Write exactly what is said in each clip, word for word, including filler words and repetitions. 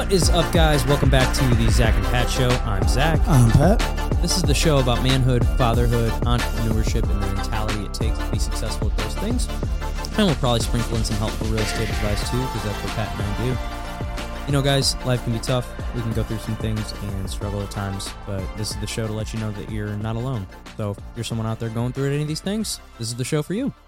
What is up, guys? Welcome back to the Zach and Pat Show. I'm Zach. I'm Pat. This is the show about manhood, fatherhood, entrepreneurship, and the mentality it takes to be successful at those things. And we'll probably sprinkle in some helpful real estate advice, too, because that's what Pat and I do. You know, guys, life can be tough. We can go through some things and struggle at times, but this is the show to let you know that you're not alone. So if you're someone out there going through any of these things, this is the show for you.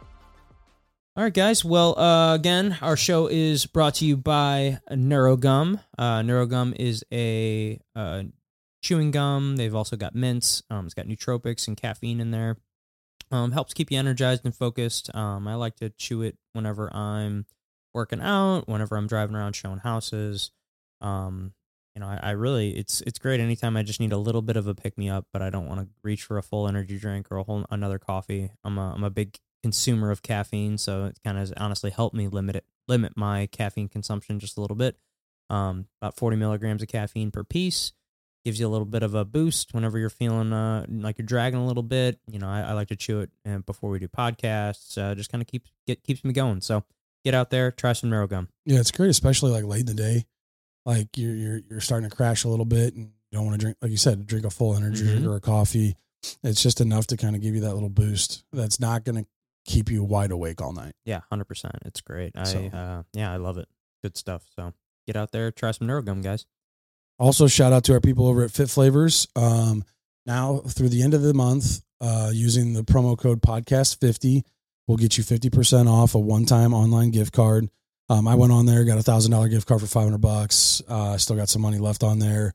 All right, guys. Well, uh, again, our show is brought to you by NeuroGum. Uh, NeuroGum is a uh, chewing gum. They've also got mints. Um, it's got nootropics and caffeine in there. Um, helps keep you energized and focused. Um, I like to chew it whenever I'm working out, whenever I'm driving around showing houses. Um, you know, I, I really, it's it's great anytime I just need a little bit of a pick-me-up, but I don't want to reach for a full energy drink or a whole another coffee. I'm a, I'm a big consumer of caffeine, so it kind of honestly helped me limit it, limit my caffeine consumption just a little bit. Um, about forty milligrams of caffeine per piece gives you a little bit of a boost whenever you're feeling uh, like you're dragging a little bit. You know, I, I like to chew it uh, before we do podcasts. Uh, just kind of keeps get keeps me going. So get out there, try some NeuroGum. Yeah, it's great, especially like late in the day, like you're you're you're starting to crash a little bit, and you don't want to drink, like you said, drink a full energy Mm-hmm. drink or a coffee. It's just enough to kind of give you that little boost. That's not going to keep you wide awake all night. Yeah, one hundred percent. It's great. I So. uh, yeah, I love it. Good stuff. So get out there, try some NeuroGum, guys. Also, shout out to our people over at Fit Flavors. Um, now through the end of the month, uh, using the promo code podcast fifty, we'll get you fifty percent off a one-time online gift card. Um, I went on there, got a thousand dollar gift card for five hundred bucks. Uh, still got some money left on there.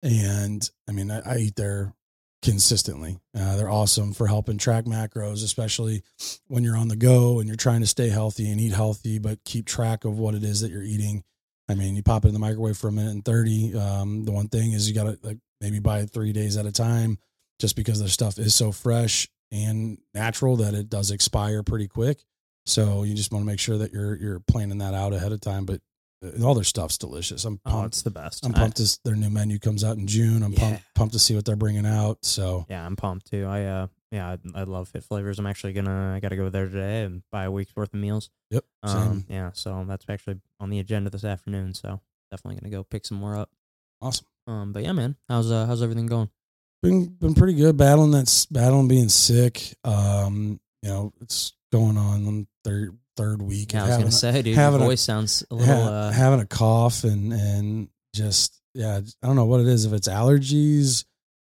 And I mean, I, I eat there consistently. Uh, they're awesome for helping track macros, especially when you're on the go and you're trying to stay healthy and eat healthy, but keep track of what it is that you're eating. I mean, you pop it in the microwave for a minute and thirty. Um, the one thing is you got to like maybe buy it three days at a time, just because their stuff is so fresh and natural that it does expire pretty quick. So you just want to make sure that you're, you're planning that out ahead of time, but all their stuff's delicious. I'm pumped. Oh, it's the best. I'm pumped as their new menu comes out in June. I'm Yeah. pumped, pumped to see what they're bringing out. So Yeah, I'm pumped too. I uh yeah, I, I love Fit Flavors. I'm actually gonna I gotta go there today and buy a week's worth of meals. yep. Same. Um yeah, so that's actually on the agenda this afternoon. So definitely gonna go pick some more up. Awesome. Um, but yeah, man, how's uh how's everything going? Been been pretty good. Battling that's battling being sick. Um, you know, it's going on third third week. Yeah, of I was having gonna a- say, dude, your having a- voice sounds a little ha- uh having a cough and and just yeah, I don't know what it is. If it's allergies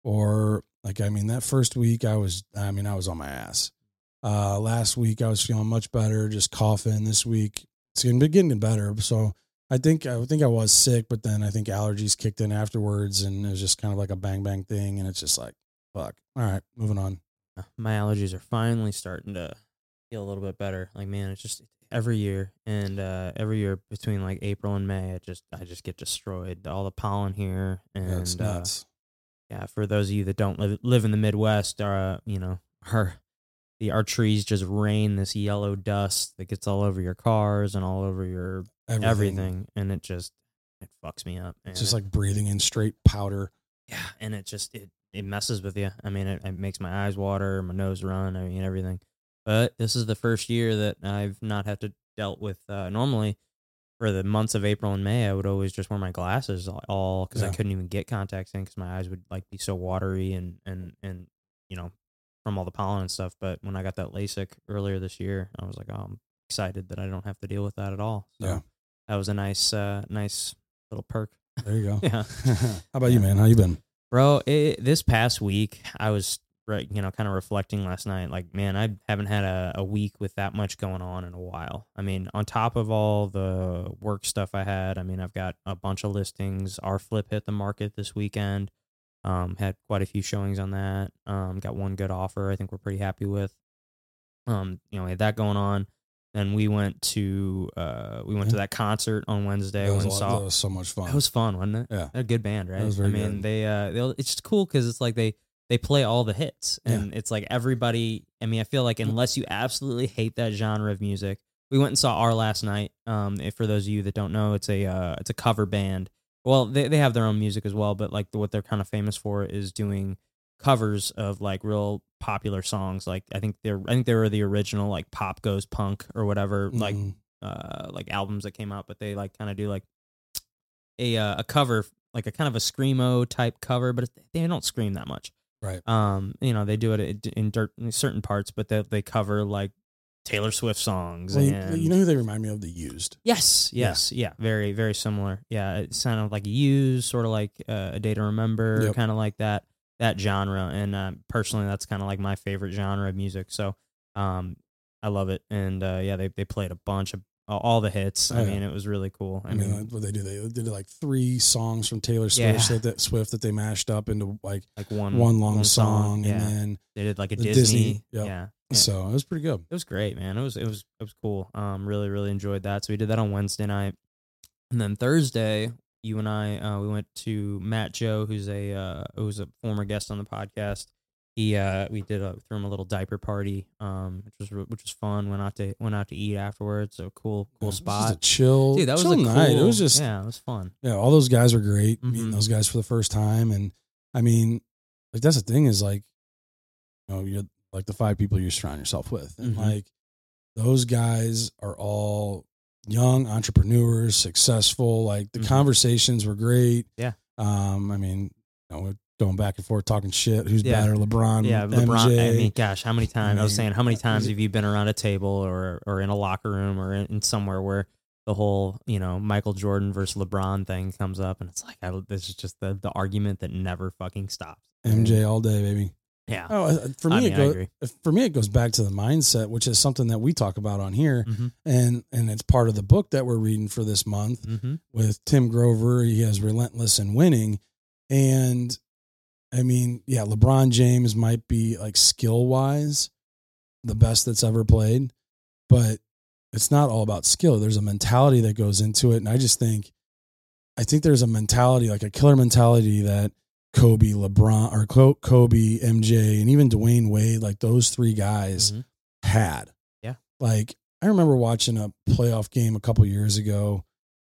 or like, I mean, that first week I was, I mean, I was on my ass. Uh, last week I was feeling much better, just coughing. This week it's been getting better. So I think I think I was sick, but then I think allergies kicked in afterwards, and it was just kind of like a bang bang thing, and it's just like, fuck. All right, moving on. my allergies are finally starting to feel a little bit better. Like, man, it's just every year and uh every year between like April and May, I just I just get destroyed. All the pollen here, and Yeah, it's uh, nuts. yeah, for those of you that don't live live in the Midwest, uh, you know, our the our trees just rain this yellow dust that gets all over your cars and all over your everything. everything, and it just it fucks me up. It's just it, like breathing in straight powder. yeah, and it just it it messes with you. I mean, it, it makes my eyes water, my nose run. I mean, everything. But this is the first year that I've not had to dealt with. Uh, normally, for the months of April and May, I would always just wear my glasses all because Yeah. I couldn't even get contacts in because my eyes would like be so watery and and and you know from all the pollen and stuff. But when I got that LASIK earlier this year, I was like, oh, I'm excited that I don't have to deal with that at all. So Yeah. that was a nice, uh, nice little perk. There you go. Yeah, How about you, man? How you been? bro. It, this past week, I was right, you know, kind of reflecting last night. Like, man, I haven't had a, a week with that much going on in a while. I mean, on top of all the work stuff I had, I mean, I've got a bunch of listings. Our flip hit the market this weekend. Um, had quite a few showings on that. Um, got one good offer I think we're pretty happy with. Um, you know, we had that going on. Then we went to uh, we went Yeah. to that concert on Wednesday. That was, When a lot- saw that was so much fun. it was fun, wasn't it? Yeah. They're a good band, right? was very I mean, good. they uh, they'll, it's just cool because it's like they they play all the hits, and it's like everybody. I mean, I feel like unless you absolutely hate that genre of music, we went and saw Our last night. Um, if for those of you that don't know, it's a uh, it's a cover band. Well, they they have their own music as well, but like the, what they're kind of famous for is doing covers of like real popular songs. Like I think they're I think they were the original like Pop Goes Punk or whatever like Mhm. uh like albums that came out, but they like kind of do like a uh, a cover, like a kind of a screamo type cover, but they don't scream that much. Right. Um, you know, they do it in, dirt, in certain parts, but they they cover like Taylor Swift songs. Well, and you know who they remind me of? The Used. Yes, yes, yeah, yeah very, very similar. Yeah, it's kind of like Used, sort of like uh, A Day to Remember, Yep. kind of like that that genre. And uh, personally, that's kind of like my favorite genre of music. So, um, I love it. And uh, yeah, they they played a bunch of all the hits. Oh, I yeah. mean, it was really cool. I, I mean, mean, what they do, they did like three songs from Taylor Yeah. Swift, that, that Swift that they mashed up into like like one one long one song, yeah. and then They did like a the Disney. Disney, yep. Yeah. yeah. so it was pretty good. It was great, man. It was it was it was cool. Um, really really enjoyed that. So we did that on Wednesday night, and then Thursday, you and I, uh, we went to Matt Joe, who's a uh, who's a former guest on the podcast. He uh, we did a, threw him a little diaper party, um, which was re- which was fun. Went out to went out to eat afterwards. So cool cool It was spot. just a chill, Dude, that was chill a night. cool, It was just yeah, it was fun. yeah, all those guys were great. Mhm. Meeting those guys for the first time, and I mean, like that's the thing is like, you know, you're like the five people you surround yourself with, and Mhm. like those guys are all young entrepreneurs, successful. Like the Mhm. conversations were great. Yeah. Um, I mean, you know, we're going back and forth talking shit. Who's Yeah. better, LeBron? Yeah, LeBron. M J? I mean, gosh, how many times I, was mean, saying, how many times it- have you been around a table or or in a locker room or in, in somewhere where the whole, you know, Michael Jordan versus LeBron thing comes up, and it's like, I, this is just the the argument that never fucking stops. M J all day, baby. Yeah. Oh, uh, for me, I mean, it I goes. agree. For me, it goes back to the mindset, which is something that we talk about on here, Mm-hmm. and and it's part of the book that we're reading for this month Mm-hmm. with Tim Grover. He has Relentless in Winning, and I mean, yeah, LeBron James might be like skill wise the best that's ever played, but it's not all about skill. There's a mentality that goes into it, and I just think, I think there's a mentality, like a killer mentality that Kobe, LeBron, or Kobe, M J, and even Dwayne Wade, like those three guys Mm-hmm. had. Yeah. Like I remember watching a playoff game a couple years ago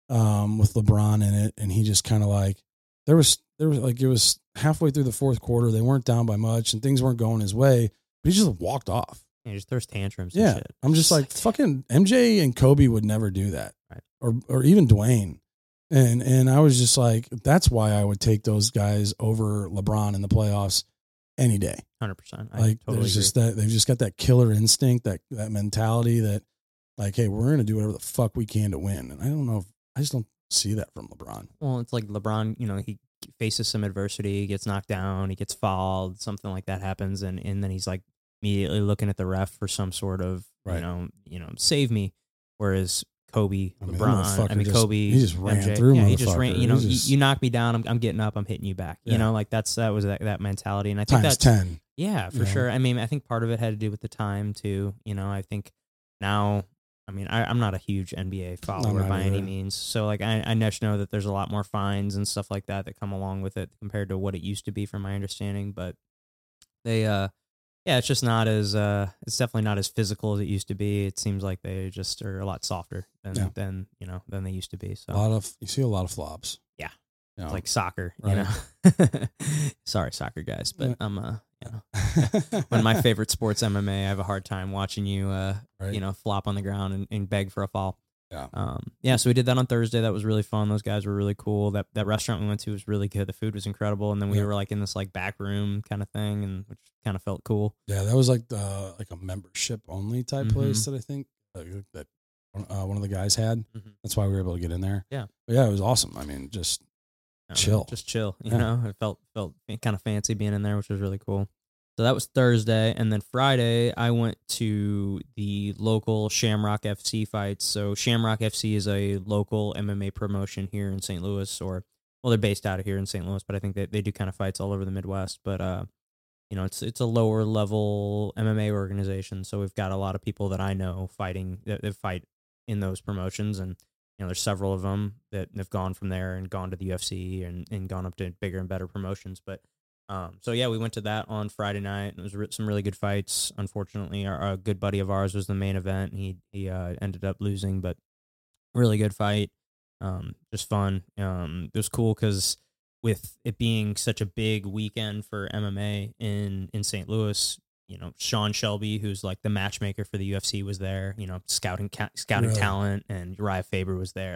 um, with LeBron in it, and he just kind of like, there was, there was like, it was halfway through the fourth quarter. They weren't down by much and things weren't going his way, but he just walked off. Yeah, just throws tantrums. Yeah. And shit. I'm just like, fucking M J and Kobe would never do that. Right. Or, or even Dwayne. And and I was just like, that's why I would take those guys over LeBron in the playoffs any day. one hundred percent. I Like totally there's agree. just that they've just got that killer instinct, that that mentality that like, hey, we're gonna do whatever the fuck we can to win. And I don't know if I just don't see that from LeBron. Well, it's like LeBron, you know, he faces some adversity, gets knocked down, he gets fouled, something like that happens, and, and then he's like immediately looking at the ref for some sort of, Right. you know, you know, save me. Whereas Kobe, I mean, that LeBron, I motherfucker mean, just- Kobe, he just ran M J, through yeah, he just ran, motherfucker. you know, He you, just- you knock me down, I'm, I'm getting up, I'm hitting you back. Yeah. You know, like that's, that was that, that mentality. And I think Times that's, ten. yeah, for you know? sure. I mean, I think part of it had to do with the time too. You know, I think now, I mean, I, I'm not a huge N B A follower not by any either. means. So like, I, I just know that there's a lot more fines and stuff like that that come along with it compared to what it used to be from my understanding. But they, uh, yeah, it's just not as, uh, it's definitely not as physical as it used to be. It seems like they just are a lot softer than, Yeah. than, you know, than they used to be. So A lot of you see a lot of flops. Yeah. You know? it's like soccer, Right. you know, sorry, soccer guys, but Yeah. I'm, uh, you know, one of my favorite sports, M M A. I have a hard time watching you, uh, Right. you know, flop on the ground and, and beg for a fall. Yeah. Um, yeah. So we did that on Thursday. That was really fun. Those guys were really cool. That that restaurant we went to was really good. The food was incredible. And then we Yeah. were like in this like back room kind of thing, and which kind of felt cool. Yeah, that was like the like a membership only type Mhm. place that I think uh, that uh, one of the guys had. Mhm. That's why we were able to get in there. Yeah. But yeah, it was awesome. I mean, just I don't know, Chill. just chill. You Yeah. know, it felt felt kind of fancy being in there, which was really cool. So that was Thursday, and then Friday I went to the local Shamrock F C fights. So Shamrock F C is a local M M A promotion here in Saint Louis, or well, they're based out of here in Saint Louis, but I think they they do kind of fights all over the Midwest. But uh, you know, it's it's a lower level M M A organization, so we've got a lot of people that I know fighting that, that fight in those promotions, and you know, there's several of them that have gone from there and gone to the U F C and, and gone up to bigger and better promotions. But um, so yeah, we went to that on Friday night. And it was re- some really good fights. Unfortunately, our, a good buddy of ours was the main event. And he he uh, ended up losing, but really good fight. Um, just fun. Um, it was cool because with it being such a big weekend for M M A in in Saint Louis, you know, Sean Shelby, who's like the matchmaker for the U F C, was there. You know, scouting ca- scouting Really? talent, and Uriah Faber was there. Like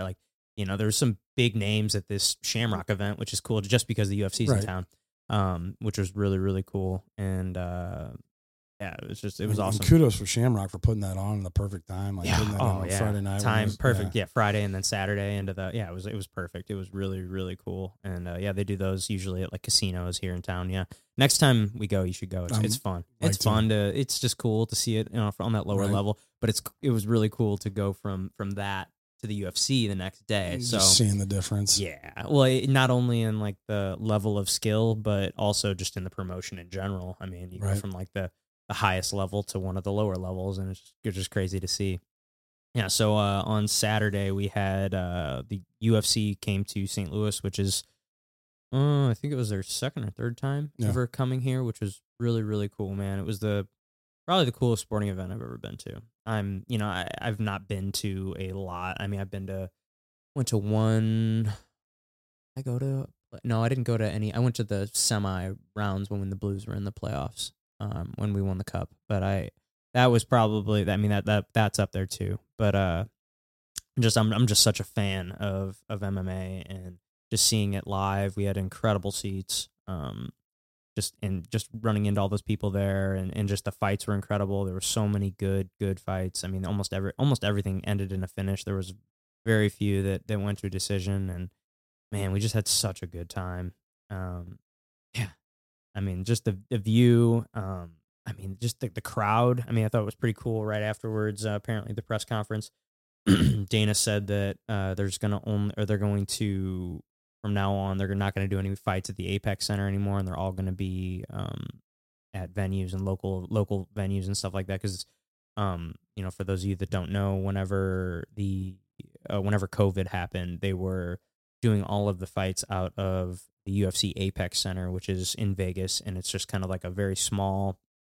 you know, there's some big names at this Shamrock event, which is cool just because the U F C's Right. in town, um, which was really, really cool. And, uh, yeah, it was just, it was and, awesome. And kudos for Shamrock for putting that on in the perfect time. Like Yeah. putting that Oh, on yeah. Friday night. Time was, perfect. Yeah. Yeah. Friday and then Saturday into the, yeah, it was, it was perfect. It was really, really cool. And, uh, yeah, they do those usually at like casinos here in town. Yeah. Next time we go, you should go. It's, Um, it's fun. like It's to. fun to, it's just cool to see it, you know, on that lower Right. level, but it's, it was really cool to go from, from that to the U F C the next day. Just So seeing the difference. yeah, well, it, not only in like the level of skill, but also just in the promotion in general. I mean, you Right. go from like the, the highest level to one of the lower levels, and it's just, it's just crazy to see. Yeah, so uh, on Saturday we had uh, the U F C came to Saint Louis, which is uh, I think it was their second or third time Yeah. ever coming here, which was really, really cool, man. It was the probably the coolest sporting event I've ever been to. I'm, you know, I, I've not been to a lot. I mean, I've been to, went to one. I go to no, I didn't go to any. I went to the semi rounds when, when the Blues were in the playoffs, um, when we won the cup. But I, that was probably, I mean, that that that's up there too. But uh, just I'm I'm just such a fan of of M M A and just seeing it live. We had incredible seats. Um, just and just running into all those people there, and, and just the fights were incredible. There were so many good good fights. I mean, almost every almost everything ended in a finish. There was very few that, that went to a decision, and man, we just had such a good time. Um, yeah, I mean, just the the view. Um, I mean, just the the crowd. I mean, I thought it was pretty cool. Right afterwards, uh, apparently the press conference, Dana said that uh, there's gonna only or they're going to. From now on, they're not going to do any fights at the Apex Center anymore, and they're all going to be um, at venues and local local venues and stuff like that. Because, um, you know, for those of you that don't know, whenever the uh, whenever COVID happened, they were doing all of the fights out of the U F C Apex Center, which is in Vegas, and it's just kind of like a very small.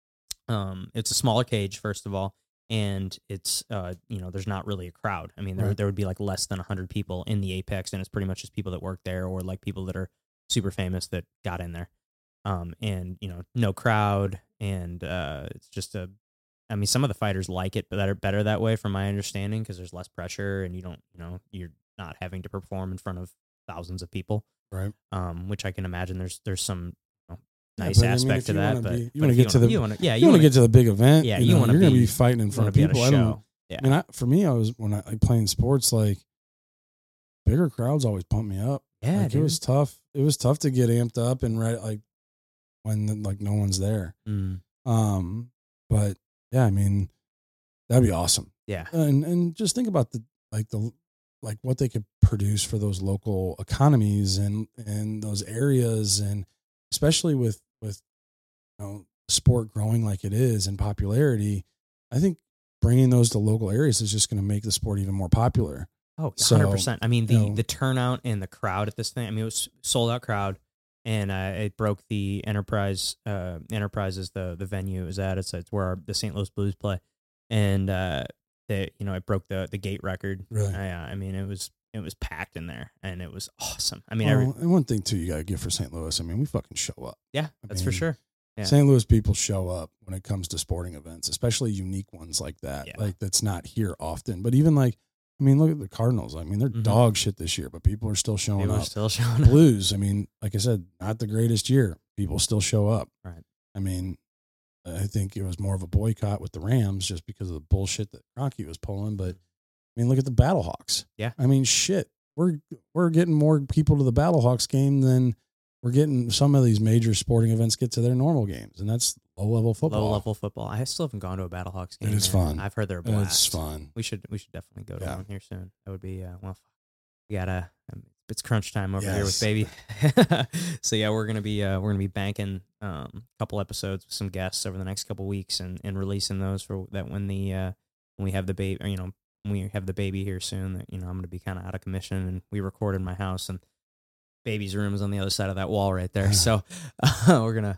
Um, it's a smaller cage, first of all. And it's, uh, you know, there's not really a crowd. I mean, there Right. there would be like less than one hundred people in the Apex, and it's pretty much just people that work there or like people that are super famous that got in there. Um, and, you know, no crowd. And uh, it's just a, I mean, some of the fighters like it, but that are better that way from my understanding because there's less pressure and you don't, you know, you're not having to perform in front of thousands of people. Right. Um, which I can imagine there's there's some you know, Yeah, nice but, I mean, aspect if to you that. wanna But be- you but wanna if get to wanna- the- you wanna, yeah, You, want to wanna- get to the big event. Yeah, you, you know, wanna you're going to be- be fighting in front wanna of be at a people. I don't. show. Yeah. I mean, I, for me, I was when I, I playing sports, like bigger crowds always pump me up. Yeah, like, it dude. was tough. It was tough to get amped up and right like when like no one's there. Mm, Um, but yeah, I mean, that'd be awesome. yeah. And and just think about the like the like what they could produce for those local economies and and those areas, and especially with with you know sport growing like it is in popularity, I think bringing those to local areas is just going to make the sport even more popular. Oh, So, one hundred percent. I mean, the, you know- the turnout and the crowd at this thing, I mean, it was sold out crowd, and uh, it broke the Enterprise, uh, Enterprise is the, the venue it was at. It's, it's where our, the Saint Louis Blues play. And, uh, they, you know, it broke the, the gate record. Really? Yeah. I mean, it was, it was packed in there, and it was awesome. I mean, Well, every, and one thing too, you got to give for Saint Louis. I mean, we fucking show up. yeah, I that's for mean, sure. Yeah. Saint Louis people show up when it comes to sporting events, especially unique ones like that. Yeah. Like that's not here often. But even like, I mean, look at the Cardinals. I mean, they're Mhm. dog shit this year, but people are still showing People are up. still showing up. Blues, I mean, like I said, not the greatest year. People still show up. Right. I mean, I think it was more of a boycott with the Rams just because of the bullshit that Rocky was pulling. But I mean, look at the Battlehawks. Yeah. I mean, shit. We're we're getting more people to the Battlehawks game than we're getting some of these major sporting events get to their normal games, and that's low level football. Low level football. I still haven't gone to a Battlehawks game. It is man. fun. I've heard they're a blast. It's fun. We should we should definitely go to Yeah. one here soon. That would be uh, well. We gotta. Um, it's crunch time over here with Yes. baby. So yeah, we're gonna be uh, we're gonna be banking um, a couple episodes with some guests over the next couple weeks and, and releasing those for that when the uh, when we have the baby. Or, you know, when we have the baby here soon. That you know I'm gonna be kind of out of commission, and we record in my house, and baby's room is on the other side of that wall right there. So uh, we're gonna.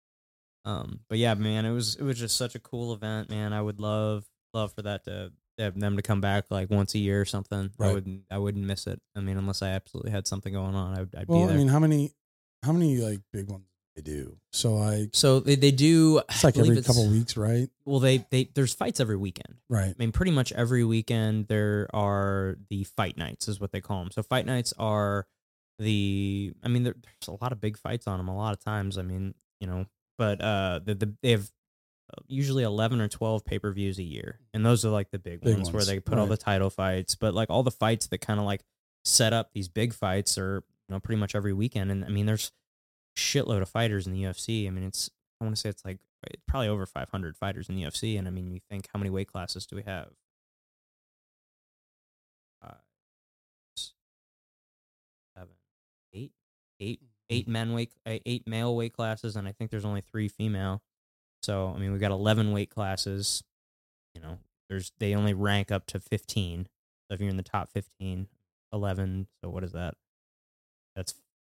Um, but yeah, man, it was it was just such a cool event, man. I would love love for that to have them to come back like once a year or something. I Right. wouldn't I wouldn't miss it. I mean, unless I absolutely had something going on, I'd, I'd Well, be there. I mean, how many how many like big ones They do. So I. So they, they do. It's like every couple weeks, right? Well, they they there's fights every weekend. Right. I mean, pretty much every weekend there are the fight nights, is what they call them. So fight nights are the. I mean, there, there's a lot of big fights on them. A lot of times. I mean, you know, but uh, the, the they have usually eleven or twelve pay per views a year, and those are like the big, big ones, ones where they put right. all the title fights. But like all the fights that kind of like set up these big fights are, you know, pretty much every weekend. And I mean, there's shitload of fighters in the U F C. I mean, it's I want to say it's like probably over five hundred fighters in the U F C, and I mean, you think how many weight classes do we have? Five, seven, eight, eight, eight men weight, eight male weight classes, and I think there's only three female. So I mean, we've got eleven weight classes. You know, there's they only rank up to fifteen. So if you're in the top fifteen, eleven. So what is that? That's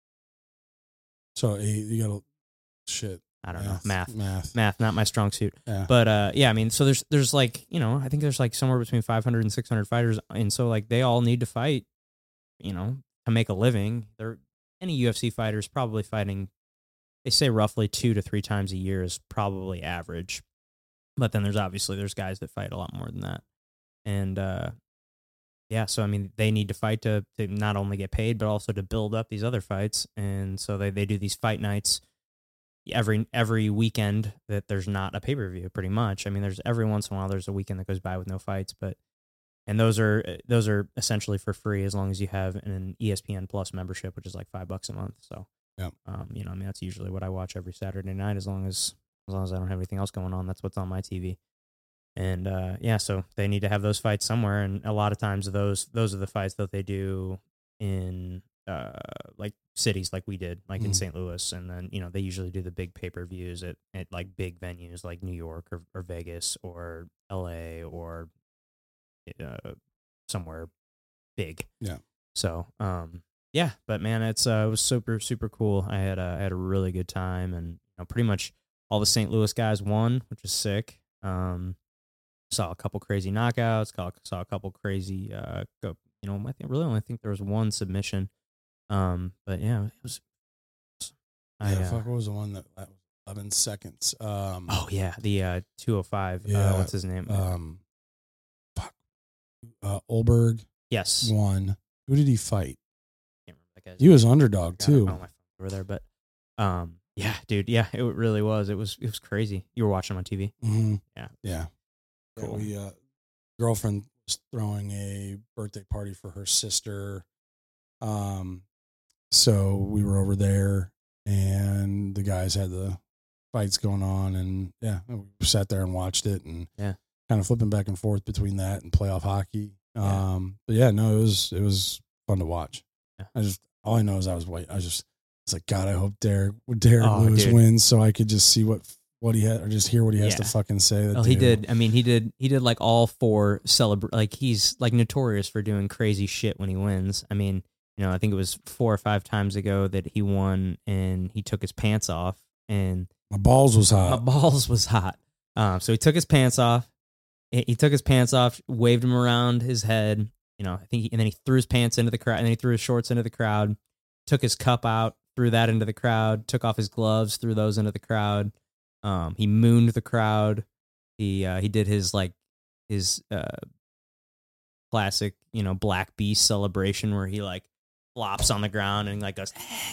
So eight, you got to shit. I don't math, know. Math. Math. Math, not my strong suit. Yeah. But uh, yeah, I mean, so there's there's like, you know, I think there's like somewhere between five hundred and six hundred fighters. And so like they all need to fight, you know, to make a living. They're any U F C fighters probably fighting, they say roughly two to three times a year is probably average. But then there's obviously there's guys that fight a lot more than that. And uh, yeah, so I mean, they need to fight to, to not only get paid, but also to build up these other fights. And so they, they do these fight nights every every weekend that there's not a pay-per-view, pretty much. I mean, there's every once in a while there's a weekend that goes by with no fights, but and those are those are essentially for free as long as you have an E S P N Plus membership, which is like five bucks a month. So yeah, um, you know, I mean, that's usually what I watch every Saturday night as long as as long as I don't have anything else going on. That's what's on my T V. And uh, yeah, so they need to have those fights somewhere, and a lot of times those those are the fights that they do in uh, like cities like we did, like mm. in Saint Louis, and then you know they usually do the big pay per views at, at like big venues like New York or, or Vegas or L A or uh, somewhere big. Yeah. So um, yeah, but man, it's uh, it was super super cool. I had a, I had a really good time, and you know, pretty much all the Saint Louis guys won, which is sick. Um, Saw a couple crazy knockouts. Saw a couple crazy, uh, go, you know, I think really only think there was one submission. Um, but yeah, it was. I, yeah, uh, fuck, what was the one that, that was eleven seconds? Um, oh yeah, the uh, two oh five. Yeah, uh, what's his name? Um, fuck, uh, Olberg. Yes, won. Who did he fight? Can't remember that guy's he was underdog too. Oh my phone over there, but um, yeah, dude, yeah, it really was. It was it was crazy. You were watching on T V. Mm-hmm. Yeah, yeah. Cool. We uh, girlfriend was throwing a birthday party for her sister, um, so we were over there, and the guys had the fights going on, and yeah, we sat there and watched it, and yeah, kind of flipping back and forth between that and playoff hockey. Yeah. Um, but yeah, no, it was it was fun to watch. Yeah. I just all I know is I was wait, I was just it's like God, I hope Derek Derek Oh, Lewis dude. wins so I could just see what. What he had, or just hear what he has Yeah. to fucking say. Well, he did. I mean, he did. He did like all four celebr. Like he's like notorious for doing crazy shit when he wins. I mean, you know, I think it was four or five times ago that he won, and he took his pants off, and my balls was hot. my balls was hot. Um, so he took his pants off. He, he took his pants off, waved them around his head. You know, I think, he, and then he threw his pants into the crowd, and then he threw his shorts into the crowd. Took his cup out, threw that into the crowd. Took off his gloves, threw those into the crowd. Um, he mooned the crowd. He uh, he did his like his uh, classic, you know, Black Beast celebration where he like flops on the ground and like goes.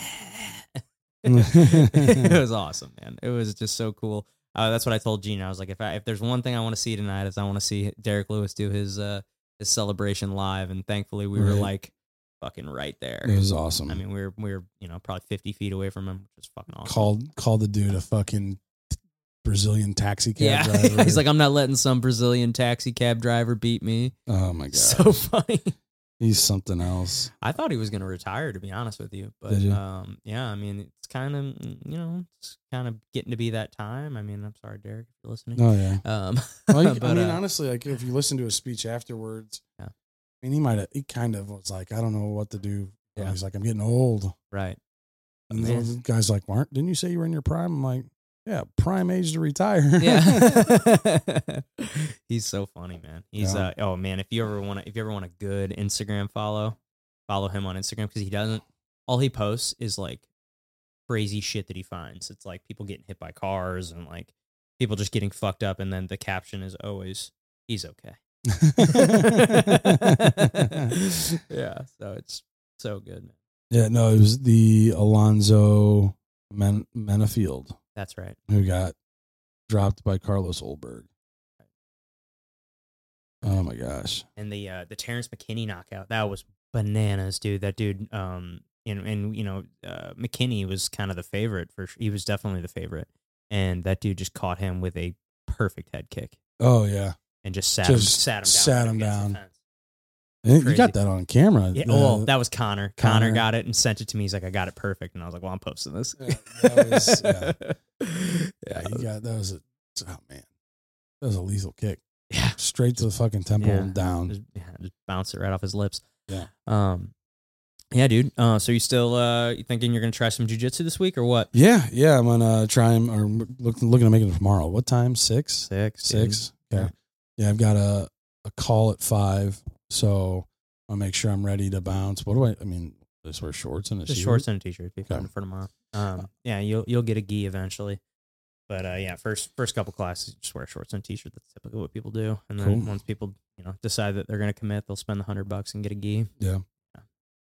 It was awesome, man. It was just so cool. Uh, that's what I told Gina. I was like, if I, if there's one thing I want to see tonight, is I want to see Derek Lewis do his uh, his celebration live. And thankfully, we were Right. like fucking right there. It was awesome. I mean, we were we were you know probably fifty feet away from him, which was fucking awesome. Called called the dude a fucking Brazilian taxi cab Yeah, driver. he's like, I'm not letting some Brazilian taxi cab driver beat me. Oh my god, So funny. he's something else. I thought he was going to retire, to be honest with you, but Did you? um, yeah, I mean, it's kind of you know, it's kind of getting to be that time. I mean, I'm sorry, Derek, if you're listening. Oh yeah. Um, Well, but, I mean, uh, honestly, like if you listen to his speech afterwards, Yeah. I mean, he might have. He kind of was like, I don't know what to do. Yeah. He's like, I'm getting old. right. And Man. the guy's like, Mark, didn't you say you were in your prime? I'm like, yeah, prime age to retire. Yeah. He's so funny, man. He's Yeah. uh oh man, if you ever want to if you ever want a good Instagram follow, follow him on Instagram because he doesn't all he posts is like crazy shit that he finds. It's like people getting hit by cars and like people just getting fucked up, and then the caption is always, "He's okay." Yeah, so it's so good, man. Yeah, no, it was the Alonzo Men- Menafield. That's right. Who got dropped by Carlos Olberg. Oh my gosh. And the uh, the Terrence McKinney knockout, that was bananas, dude. That dude, um, and, and you know, uh, McKinney was kind of the favorite for. He was definitely the favorite, and that dude just caught him with a perfect head kick. Oh yeah, and just sat just him, sat him down. Sat him down. You Crazy. Got that on camera. Yeah, the, well, that was Connor. Connor. Connor got it and sent it to me. He's like, I got it perfect, and I was like, well, I'm posting this. Yeah, that was, yeah. yeah, yeah, he got that was a oh man, that was a lethal kick. Yeah, straight to the fucking temple yeah. and down. Just, yeah, just bounced it right off his lips. Yeah. Um. Yeah, dude. Uh, so you still uh, you thinking you're gonna try some jujitsu this week or what? Yeah, yeah. I'm gonna try him or look, looking to make it tomorrow. What time? Six. Six. Six. Dude. Okay. Yeah. yeah, I've got a a call at five, so I'll make sure I'm ready to bounce. What do I? I mean, just wear shorts and a Just t-shirt? shorts and a t-shirt. Be fine Okay. for tomorrow. Um. Yeah, you'll you'll get a gi eventually. But uh, yeah, first first couple classes, just wear shorts and a t-shirt. That's typically what people do. And then Cool. once people, you know, decide that they're going to commit, they'll spend the hundred bucks and get a gi. Yeah. yeah.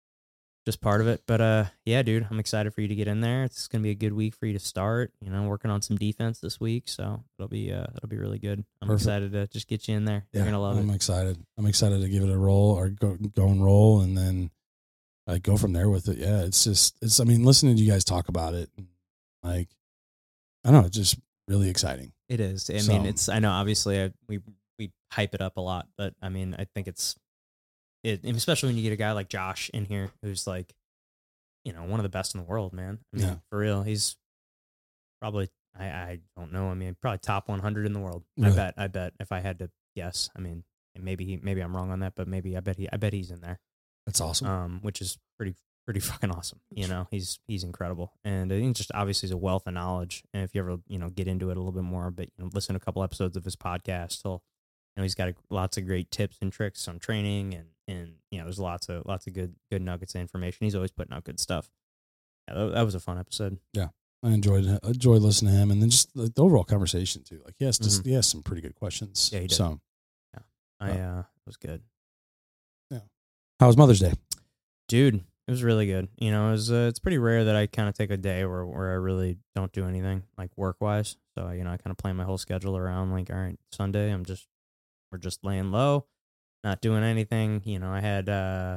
Just part of it. But uh, yeah, dude, I'm excited for you to get in there. It's going to be a good week for you to start. You know, working on some defense this week, so it'll be uh, it'll be really good. I'm Perfect. excited to just get you in there. You're Yeah, gonna love I'm it. excited. I'm excited to give it a roll or go go and roll, and then I go from there with it. Yeah, it's just it's. I mean, listening to you guys talk about it, like I don't know, it's just really exciting. It is. I So- mean, it's. I know. Obviously, I, we we hype it up a lot, but I mean, I think it's. It and especially when you get a guy like Josh in here, who's like, you know, one of the best in the world, man. I mean, Yeah. for real, he's probably. I I don't know. I mean, probably top one hundred in the world. Really? I bet. I bet if I had to guess. I mean, and maybe he. Maybe I'm wrong on that, but maybe I bet he. I bet he's in there. That's awesome. Um, which is pretty pretty fucking awesome. You know, he's he's incredible, and I think just obviously he's a wealth of knowledge. And if you ever you know get into it a little bit more, but you know listen to a couple episodes of his podcast, he'll you know he's got a, lots of great tips and tricks on training, and and you know there's lots of lots of good good nuggets of information. He's always putting out good stuff. Yeah, that, that was a fun episode. I enjoyed it. I enjoyed listening to him, and then just the, the overall conversation too. Like, yes, just Mhm. he has some pretty good questions. Yeah, he did. So, I uh, it was good. how was Mother's Day? Dude, it was really good. You know, it was, uh, it's pretty rare that I kind of take a day where, where I really don't do anything like work wise. So, you know, I kind of plan my whole schedule around like, all right, Sunday, I'm just, we're just laying low, not doing anything. You know, I had, uh,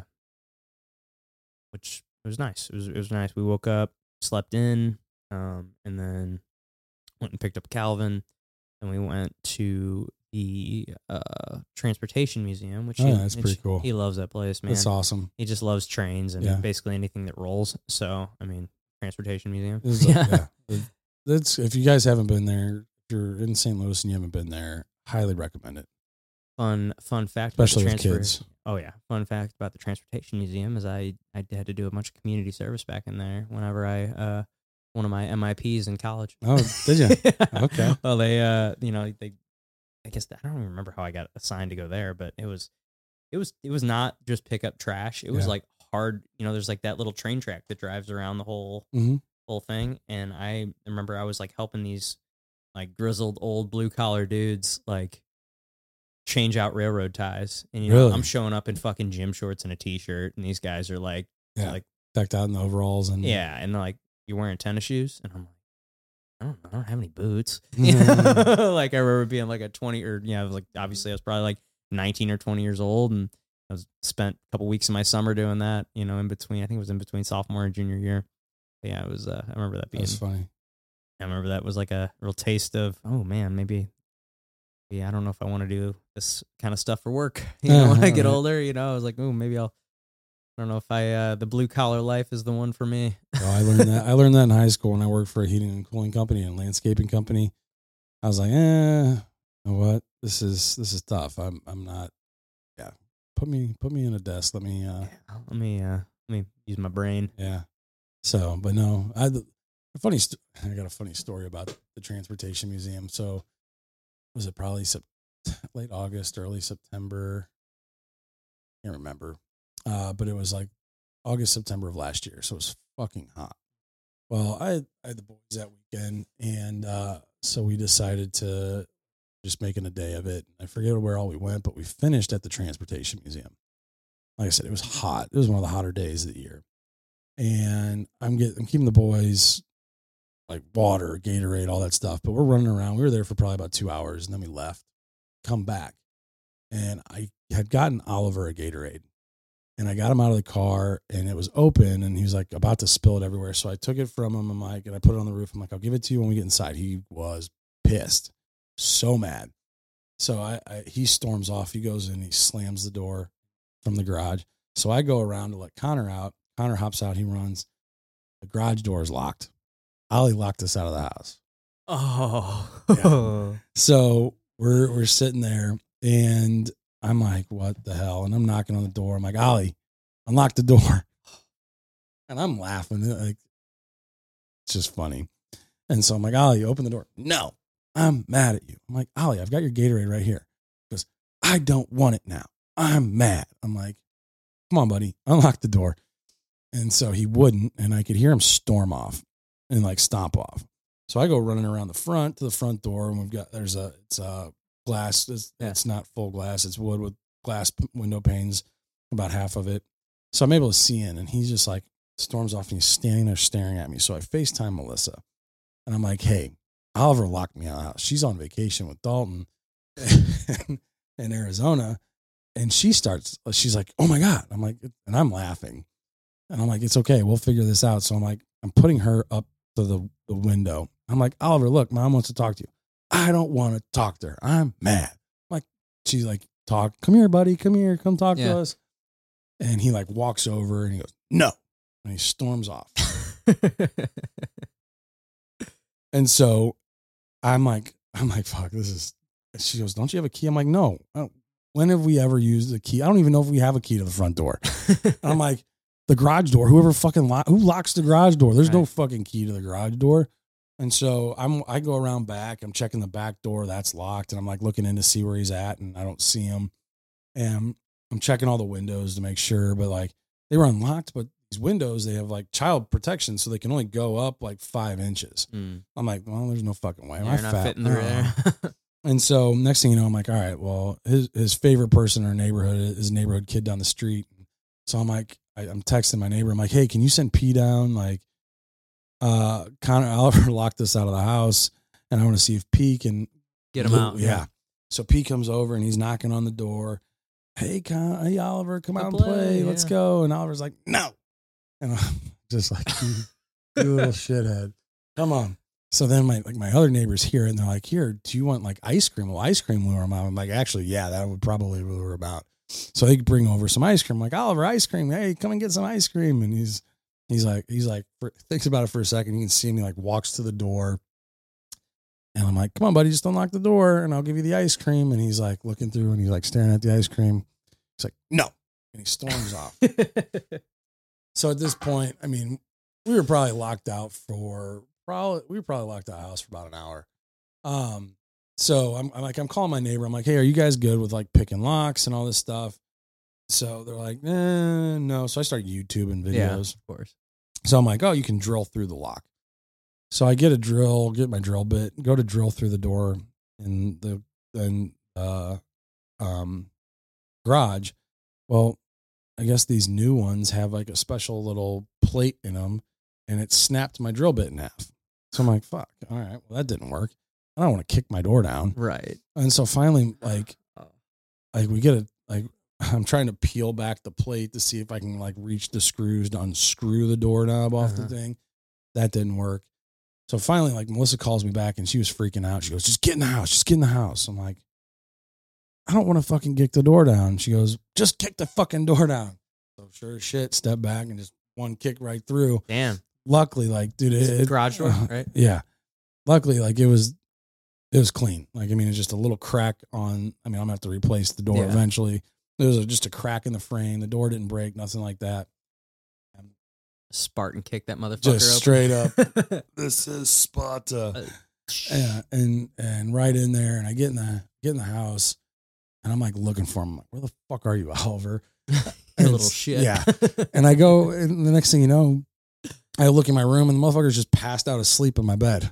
which it was nice. It was, it was nice. We woke up, slept in, um, and then went and picked up Calvin, and we went to the uh, transportation museum, which Oh, he, yeah, that's which pretty cool. He loves that place, man. That's awesome. He just loves trains and Yeah. basically anything that rolls. So, I mean, transportation museum. This is a- yeah. That's if you guys haven't been there, if you're in Saint Louis and you haven't been there, highly recommend it. Fun, fun fact. Especially about with the transfer- kids. Oh yeah, fun fact about the transportation museum is I I had to do a bunch of community service back in there whenever I uh one of my M I Ps in college. Oh, did you? Okay. Well, they uh you know they I guess I don't even remember how I got assigned to go there, but it was it was it was not just pick up trash. It was Yeah. like hard. You know, there's like that little train track that drives around the whole Mhm. whole thing, and I remember I was like helping these like grizzled old blue collar dudes like change out railroad ties, and you know Really? I'm showing up in fucking gym shorts and a t-shirt, and these guys are like, Yeah. like Decked out in the overalls and yeah, and they're like, you wearing tennis shoes, and I'm like, I don't know, I don't have any boots. You know? Like I remember being like a twenty or yeah, I was like obviously I was probably like nineteen or twenty years old, and I was spent a couple weeks of my summer doing that. You know, in between, I think it was in between sophomore and junior year. But yeah, it was. Uh, I remember that being. That's funny. I remember that was like a real taste of, oh man, maybe, yeah, I don't know if I want to do this kind of stuff for work. You know, when I get Right. older, you know, I was like, oh, maybe I'll, I don't know if I, uh, the blue collar life is the one for me. Well, I learned that. I learned that in high school when I worked for a heating and cooling company and landscaping company. I was like, eh, you know what? This is this is tough. I'm I'm not. Yeah, put me put me in a desk. Let me. uh Yeah, let me, uh, let me use my brain. Yeah. So, but no, I a funny. St- I got a funny story about the transportation museum. So, was it probably sep- late August, early September? Can't remember. Uh, but it was like August, September of last year. So it was fucking hot. Well, I, I had the boys that weekend, and uh, so we decided to just making a day of it. I forget where all we went, but we finished at the Transportation Museum. Like I said, it was hot. It was one of the hotter days of the year. And I'm getting, I'm keeping the boys like water, Gatorade, all that stuff. But we're running around. We were there for probably about two hours, and then we left, come back. And I had gotten Oliver a Gatorade. And I got him out of the car, and it was open, and he was like about to spill it everywhere. So I took it from him. I'm like, and I put it on the roof. I'm like, I'll give it to you when we get inside. He was pissed, so mad. So I, I he storms off. He goes in, he slams the door from the garage. So I go around to let Connor out. Connor hops out. He runs. The garage door is locked. Ollie locked us out of the house. Oh, yeah. So we're we're sitting there, and I'm like, what the hell? And I'm knocking on the door. I'm like, Ollie, unlock the door. And I'm laughing. Like, it's just funny. And so I'm like, Ollie, open the door. No, I'm mad at you. I'm like, Ollie, I've got your Gatorade right here. He goes, I don't want it now. I'm mad. I'm like, come on, buddy, unlock the door. And so he wouldn't, and I could hear him storm off and like stomp off. So I go running around the front to the front door, and we've got, there's a, it's a glass. It's, yeah. it's not full glass. It's wood with glass window panes, about half of it. So I'm able to see in, and he's just like storms off, and he's standing there staring at me. So I FaceTime Melissa, and I'm like, hey, Oliver locked me out of the house. She's on vacation with Dalton in Arizona. And she starts, she's like, oh my God. I'm like, and I'm laughing. And I'm like, it's okay. We'll figure this out. So I'm like, I'm putting her up to the, the window. I'm like, Oliver, look, Mom wants to talk to you. I don't want to talk to her. I'm mad. I'm like, she's like, talk, come here, buddy. Come here. Come talk yeah. to us. And he like walks over and he goes, no. And he storms off. And so I'm like, I'm like, fuck, this is, she goes, don't you have a key? I'm like, no, I don't. When have we ever used a key? I don't even know if we have a key to the front door. I'm like, the garage door, whoever fucking, lock, who locks the garage door? There's right. no fucking key to the garage door. And so I'm, I go around back, I'm checking the back door, that's locked. And I'm like looking in to see where he's at, and I don't see him. And I'm checking all the windows to make sure, but like they were unlocked, but these windows, they have like child protection, so they can only go up like five inches. Mm. I'm like, well, there's no fucking way. Am I fat? Fitting through there. And so next thing you know, I'm like, all right, well, his his favorite person in our neighborhood is a neighborhood kid down the street. So I'm like, I, I'm texting my neighbor. I'm like, hey, can you send P down? Like, uh, Connor Oliver locked us out of the house, and I want to see if P can get him out. Yeah. yeah. So P comes over, and he's knocking on the door. Hey, Con- hey, Oliver, come out and play. play. Yeah. Let's go. And Oliver's like, no. And I'm just like, you, you little shithead. Come on. So then my like my other neighbors hear it, and they're like, here, do you want like ice cream? Well, ice cream lure them out. I'm like, actually, yeah, that would probably lure them out. So they bring over some ice cream. I'm like, Oliver, ice cream. Hey, come and get some ice cream. And he's he's like, he's like, for, thinks about it for a second. You can see him, he like walks to the door. And I'm like, come on, buddy, just unlock the door and I'll give you the ice cream. And he's like looking through, and he's like staring at the ice cream. He's like, no. And he storms off. So at this point, I mean, we were probably locked out for Probably we were probably locked out of the house for about an hour. Um, so I'm, I'm like, I'm calling my neighbor. I'm like, hey, are you guys good with like picking locks and all this stuff? So they're like, eh, no. So I start YouTubing videos. Yeah, of course. So I'm like, oh, you can drill through the lock. So I get a drill, get my drill bit, go to drill through the door in the in uh um garage. Well, I guess these new ones have like a special little plate in them, and it snapped my drill bit in half. So I'm like, fuck, all right, well, that didn't work. I don't want to kick my door down. Right. And so finally, like, like we get a, like, I'm trying to peel back the plate to see if I can, like, reach the screws to unscrew the doorknob off uh-huh. the thing. That didn't work. So finally, like, Melissa calls me back, and she was freaking out. She goes, just get in the house. Just get in the house. I'm like, I don't want to fucking kick the door down. She goes, just kick the fucking door down. So sure as shit, step back and just one kick right through. Damn. Luckily, like, dude, it, it garage door, uh, right? Yeah. Luckily, like, it was, it was clean. Like, I mean, it's just a little crack on, I mean, I'm going to have to replace the door yeah. eventually. There was a, just a crack in the frame. The door didn't break, nothing like that. Um, Spartan kicked that motherfucker just open. Straight up. This is Sparta. Uh, yeah. And, and right in there, and I get in the, get in the house, and I'm like looking for him. I'm like, where the fuck are you, Oliver? A little shit. Yeah. And I go, and the next thing you know, I look in my room and the motherfucker's just passed out asleep in my bed.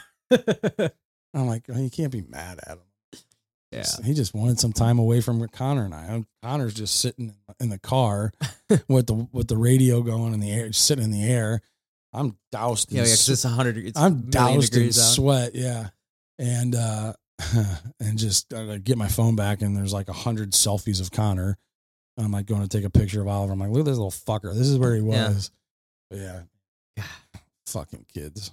I'm like, oh, you can't be mad at him. Yeah. He just wanted some time away from Connor and I. Connor's just sitting in the car with the with the radio going in the air, just sitting in the air. I'm doused. Yeah, yeah, because it's one hundred. It's I'm doused in out. sweat. Yeah, and uh, and just uh, get my phone back, and there's like a hundred selfies of Connor. And I'm like going to take a picture of Oliver. I'm like, look at this little fucker. This is where he was. Yeah. But yeah, fucking kids.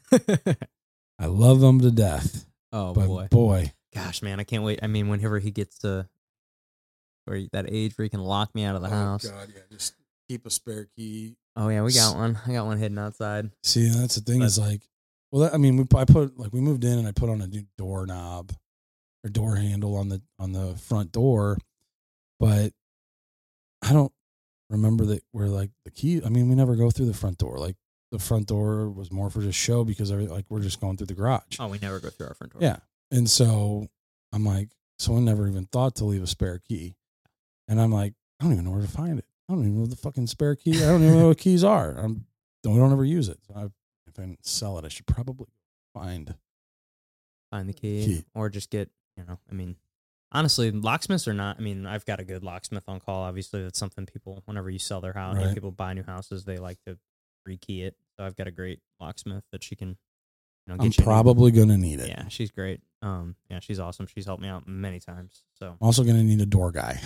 I love them to death. Oh but boy, boy, gosh, man, I can't wait. I mean, whenever he gets to or that age where he can lock me out of the oh house. God, yeah, just keep a spare key. Oh yeah, we got one. I got one hidden outside. See, that's the thing but, is like, well, that, I mean, we I put like we moved in and I put on a new doorknob or door handle on the on the front door, but I don't remember that we're like the key. I mean, we never go through the front door. Like the front door was more for just show because every, like we're just going through the garage. Oh, we never go through our front door. Yeah, and so I'm like, someone never even thought to leave a spare key, and I'm like, I don't even know where to find it. I don't even know the fucking spare key. I don't even know what keys are. I'm don't we don't ever use it. So I, if I sell it, I should probably find find the key, key, or just get you know. I mean, honestly, locksmiths are not. I mean, I've got a good locksmith on call. Obviously, that's something people whenever you sell their house, right. when people buy new houses, they like to rekey it. So I've got a great locksmith that she can. You know, get I'm you probably gonna need it. Yeah, she's great. Um, yeah, she's awesome. She's helped me out many times. So I'm also gonna need a door guy.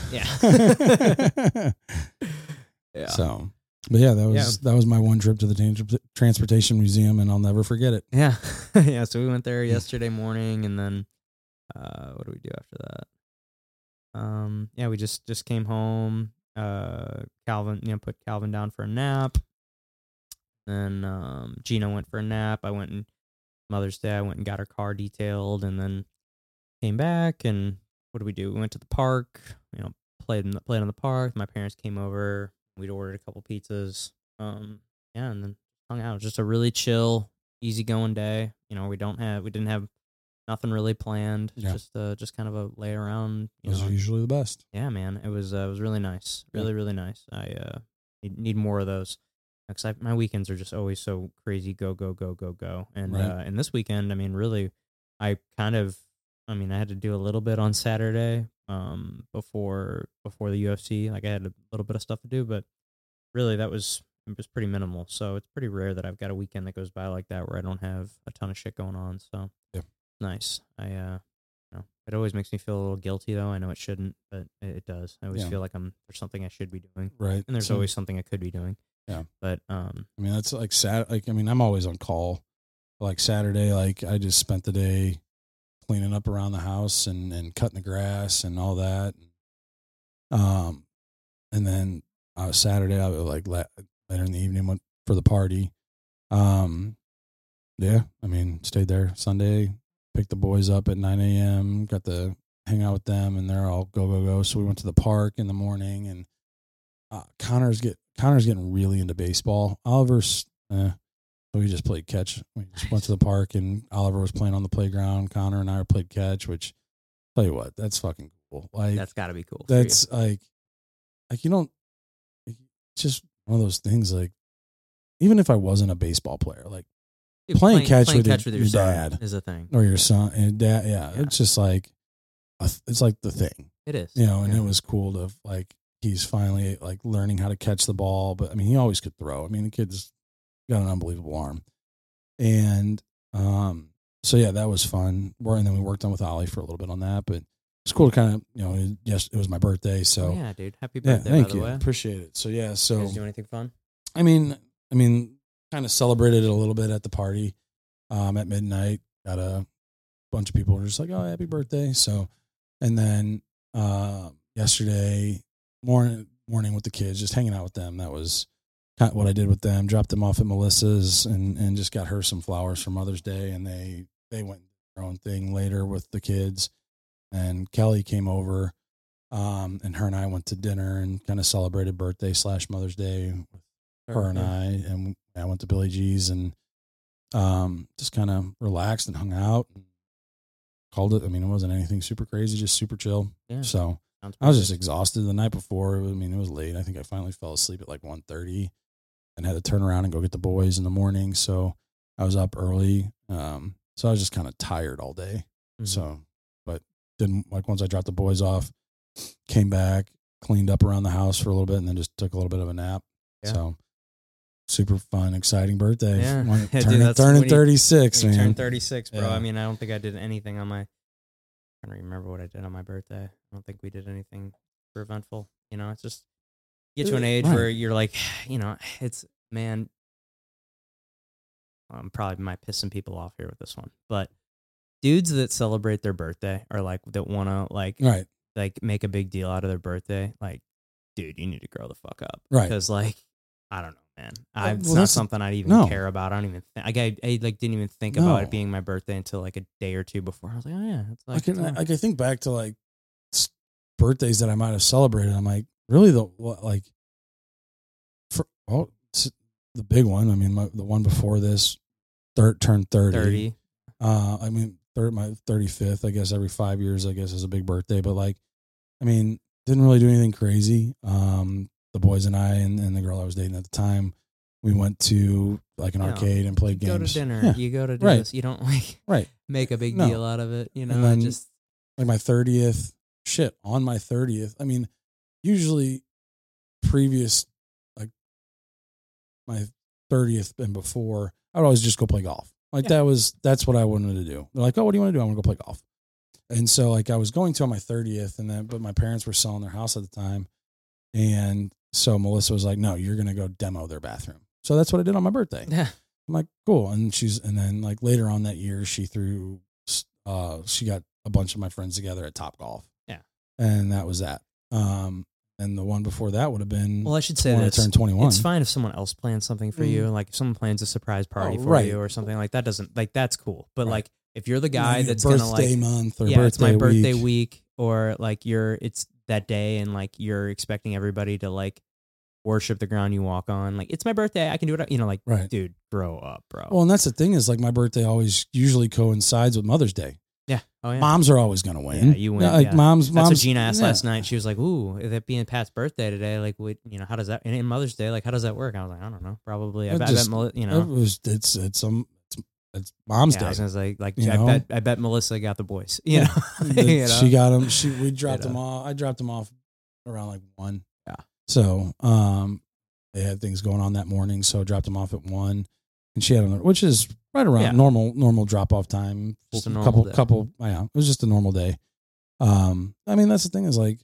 Yeah. Yeah. So, but yeah, that was yeah. that was my one trip to the trans- transportation museum, and I'll never forget it. Yeah, yeah. So we went there yesterday morning, and then uh, what do we do after that? Um, yeah, we just just came home. Uh, Calvin, you know, put Calvin down for a nap. Then um, Gina went for a nap. I went and Mother's Day. I went and got her car detailed, and then came back. And what did we do? We went to the park. You know, played in the, played in the park. My parents came over. We'd ordered a couple pizzas. Um, yeah, and then hung out. Just a really chill, easygoing day. You know, we don't have we didn't have nothing really planned. Yeah. Just uh, just kind of a lay around. You Those know. are usually the best. Yeah, man. It was uh, it was really nice. Really, yeah. really nice. I uh need, need more of those. Because my weekends are just always so crazy. Go, go, go, go, go. And right. uh, and this weekend, I mean, really, I kind of, I mean, I had to do a little bit on Saturday. Um, before before the U F C, like I had a little bit of stuff to do, but really that was it was pretty minimal. So it's pretty rare that I've got a weekend that goes by like that where I don't have a ton of shit going on. So yeah, nice. I uh, you know, it always makes me feel a little guilty though. I know it shouldn't, but it, it does. I always yeah. feel like I'm there's something I should be doing, right? And there's so, always something I could be doing. Yeah, but um, I mean that's like sad. Like I mean, I'm always on call. Like Saturday, like I just spent the day cleaning up around the house and, and cutting the grass and all that. Um, and then uh, Saturday, I was like later in the evening went for the party. Um, yeah, I mean, stayed there Sunday, picked the boys up at nine a.m., got to hang out with them, and they're all go, go, go. So we went to the park in the morning, and uh, Connor's get Connor's getting really into baseball. Oliver's, eh, so we just played catch. We just went to the park, and Oliver was playing on the playground. Connor and I played catch, which, tell you what, that's fucking cool. Like that's got to be cool. That's like, like you don't. It's just one of those things. Like, even if I wasn't a baseball player, like Dude, playing, playing catch playing with, catch your, with your, your son dad is a thing, or your son and dad. Yeah, yeah. It's just like, a, it's like the thing. It is, you know. And yeah. it was cool to like he's finally like learning how to catch the ball. But I mean, he always could throw. I mean, the kid's got an unbelievable arm. And um, so yeah, that was fun. And then we worked on with Ollie for a little bit on that, but it's cool to kind of, you know, yes, it was my birthday, so oh, yeah, dude, happy yeah, birthday! thank by the you, way. Appreciate it. So yeah, so you guys do anything fun? I mean, I mean, kind of celebrated it a little bit at the party um, at midnight. Got a bunch of people were just like, "Oh, happy birthday!" So, and then uh, yesterday morning, morning with the kids, just hanging out with them. That was kind of what I did with them. Dropped them off at Melissa's and, and just got her some flowers for Mother's Day. And they, they went their own thing later with the kids. And Kelly came over um, and her and I went to dinner and kind of celebrated birthday slash Mother's Day with her okay. and I. And I went to Billy G's and um, just kind of relaxed and hung out. And called it. I mean, it wasn't anything super crazy, just super chill. Yeah. So I was just exhausted the night before. I mean, it was late. I think I finally fell asleep at like one thirty. and had to turn around and go get the boys in the morning. So I was up early. Um, so I was just kind of tired all day. Mm-hmm. So, but didn't like once I dropped the boys off, came back, cleaned up around the house for a little bit, and then just took a little bit of a nap. Yeah. So super fun, exciting birthday. Yeah. Turning, yeah dude, turning you, thirty-six, man. Turned thirty-six, bro. Yeah. I mean, I don't think I did anything on my, I don't remember what I did on my birthday. I don't think we did anything super eventful. You know, it's just, you get to an age right. where you're like, you know, it's, man, I'm probably might piss some people off here with this one, but dudes that celebrate their birthday are like, that want to like, right. like make a big deal out of their birthday. Like, dude, you need to grow the fuck up. Right. Because like, I don't know, man. I, well, it's not something I'd even no. care about. I don't even think, like, I, I like didn't even think no. about it being my birthday until like a day or two before. I was like, oh yeah. It's like, I can, like I think back to like birthdays that I might have celebrated. I'm like, really the, like, for, well, the big one. I mean, my, the one before this, third turned thirty. thirty. Uh, I mean, third, my thirty-fifth, I guess every five years, I guess is a big birthday, but like, I mean, didn't really do anything crazy. Um, the boys and I and, and the girl I was dating at the time, we went to like an you arcade know, and played you games. Go to dinner. Yeah. You go to do right. this. You don't like right. make a big no. deal out of it. You know, and then, just like my thirtieth, shit, on my thirtieth. I mean, usually previous, like my thirtieth and before, I would always just go play golf. Like yeah. that was, that's what I wanted to do. They're like, oh, what do you want to do? I want to go play golf. And so like I was going to on my thirtieth and then, but my parents were selling their house at the time. And so Melissa was like, no, you're going to go demo their bathroom. So that's what I did on my birthday. Yeah. I'm like, cool. And she's, and then like later on that year, she threw, uh, she got a bunch of my friends together at Topgolf. Yeah. And that was that. Um, and the one before that would have been, well, I should say when this. I turned twenty-one. It's fine if someone else plans something for mm. you. Like if someone plans a surprise party oh, for right. you or something like that doesn't like, that's cool. But right. like if you're the guy you know, that's going to like, month or yeah, birthday it's my birthday week. week or like you're, it's that day and like you're expecting everybody to like worship the ground you walk on. Like it's my birthday. I can do it. You know, like, right. dude, grow up, bro. Well, and that's the thing is like my birthday always usually coincides with Mother's Day. Yeah. Oh, yeah. Moms are always going to win. Yeah, you win. Yeah, like yeah. moms, That's moms. what Gina asked yeah. last night. She was like, ooh, if it being Pat's birthday today, like, what, you know, how does that, and in Mother's Day, like, how does that work? I was like, I don't know. Probably. I, bet, just, I bet, you know. It was, it's, it's, um, it's, it's Mom's yeah, Day. I was gonna say, like, you I know? bet, I bet Melissa got the boys. You yeah. know? you know? She got them. She, we dropped you know? them off. I dropped them off around like one. Yeah. So, um, they had things going on that morning. So I dropped them off at one and she had them, which is right around yeah. normal, normal drop off time. Just a normal couple, day. couple, yeah, it was just a normal day. Um, I mean, that's the thing is like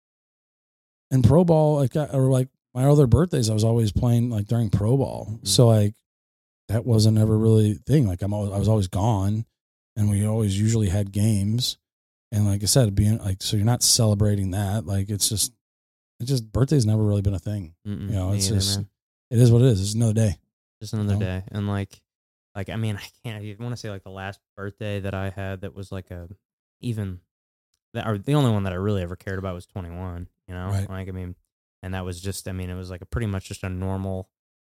in pro ball, like, I, or like my other birthdays, I was always playing like during pro ball. Mm-hmm. So like that wasn't ever really a thing. Like I'm always, I was always gone and we always usually had games. And like I said, being like, so you're not celebrating that. Like it's just, it's just birthday's never really been a thing. Mm-mm, you know, it's either, just, man. it is what it is. It's another day. Just another you know? day. And like, like, I mean, I can't even want to say like the last birthday that I had that was like a, even that, or the only one that I really ever cared about was twenty-one, you know, right. like, I mean, and that was just, I mean, it was like a pretty much just a normal,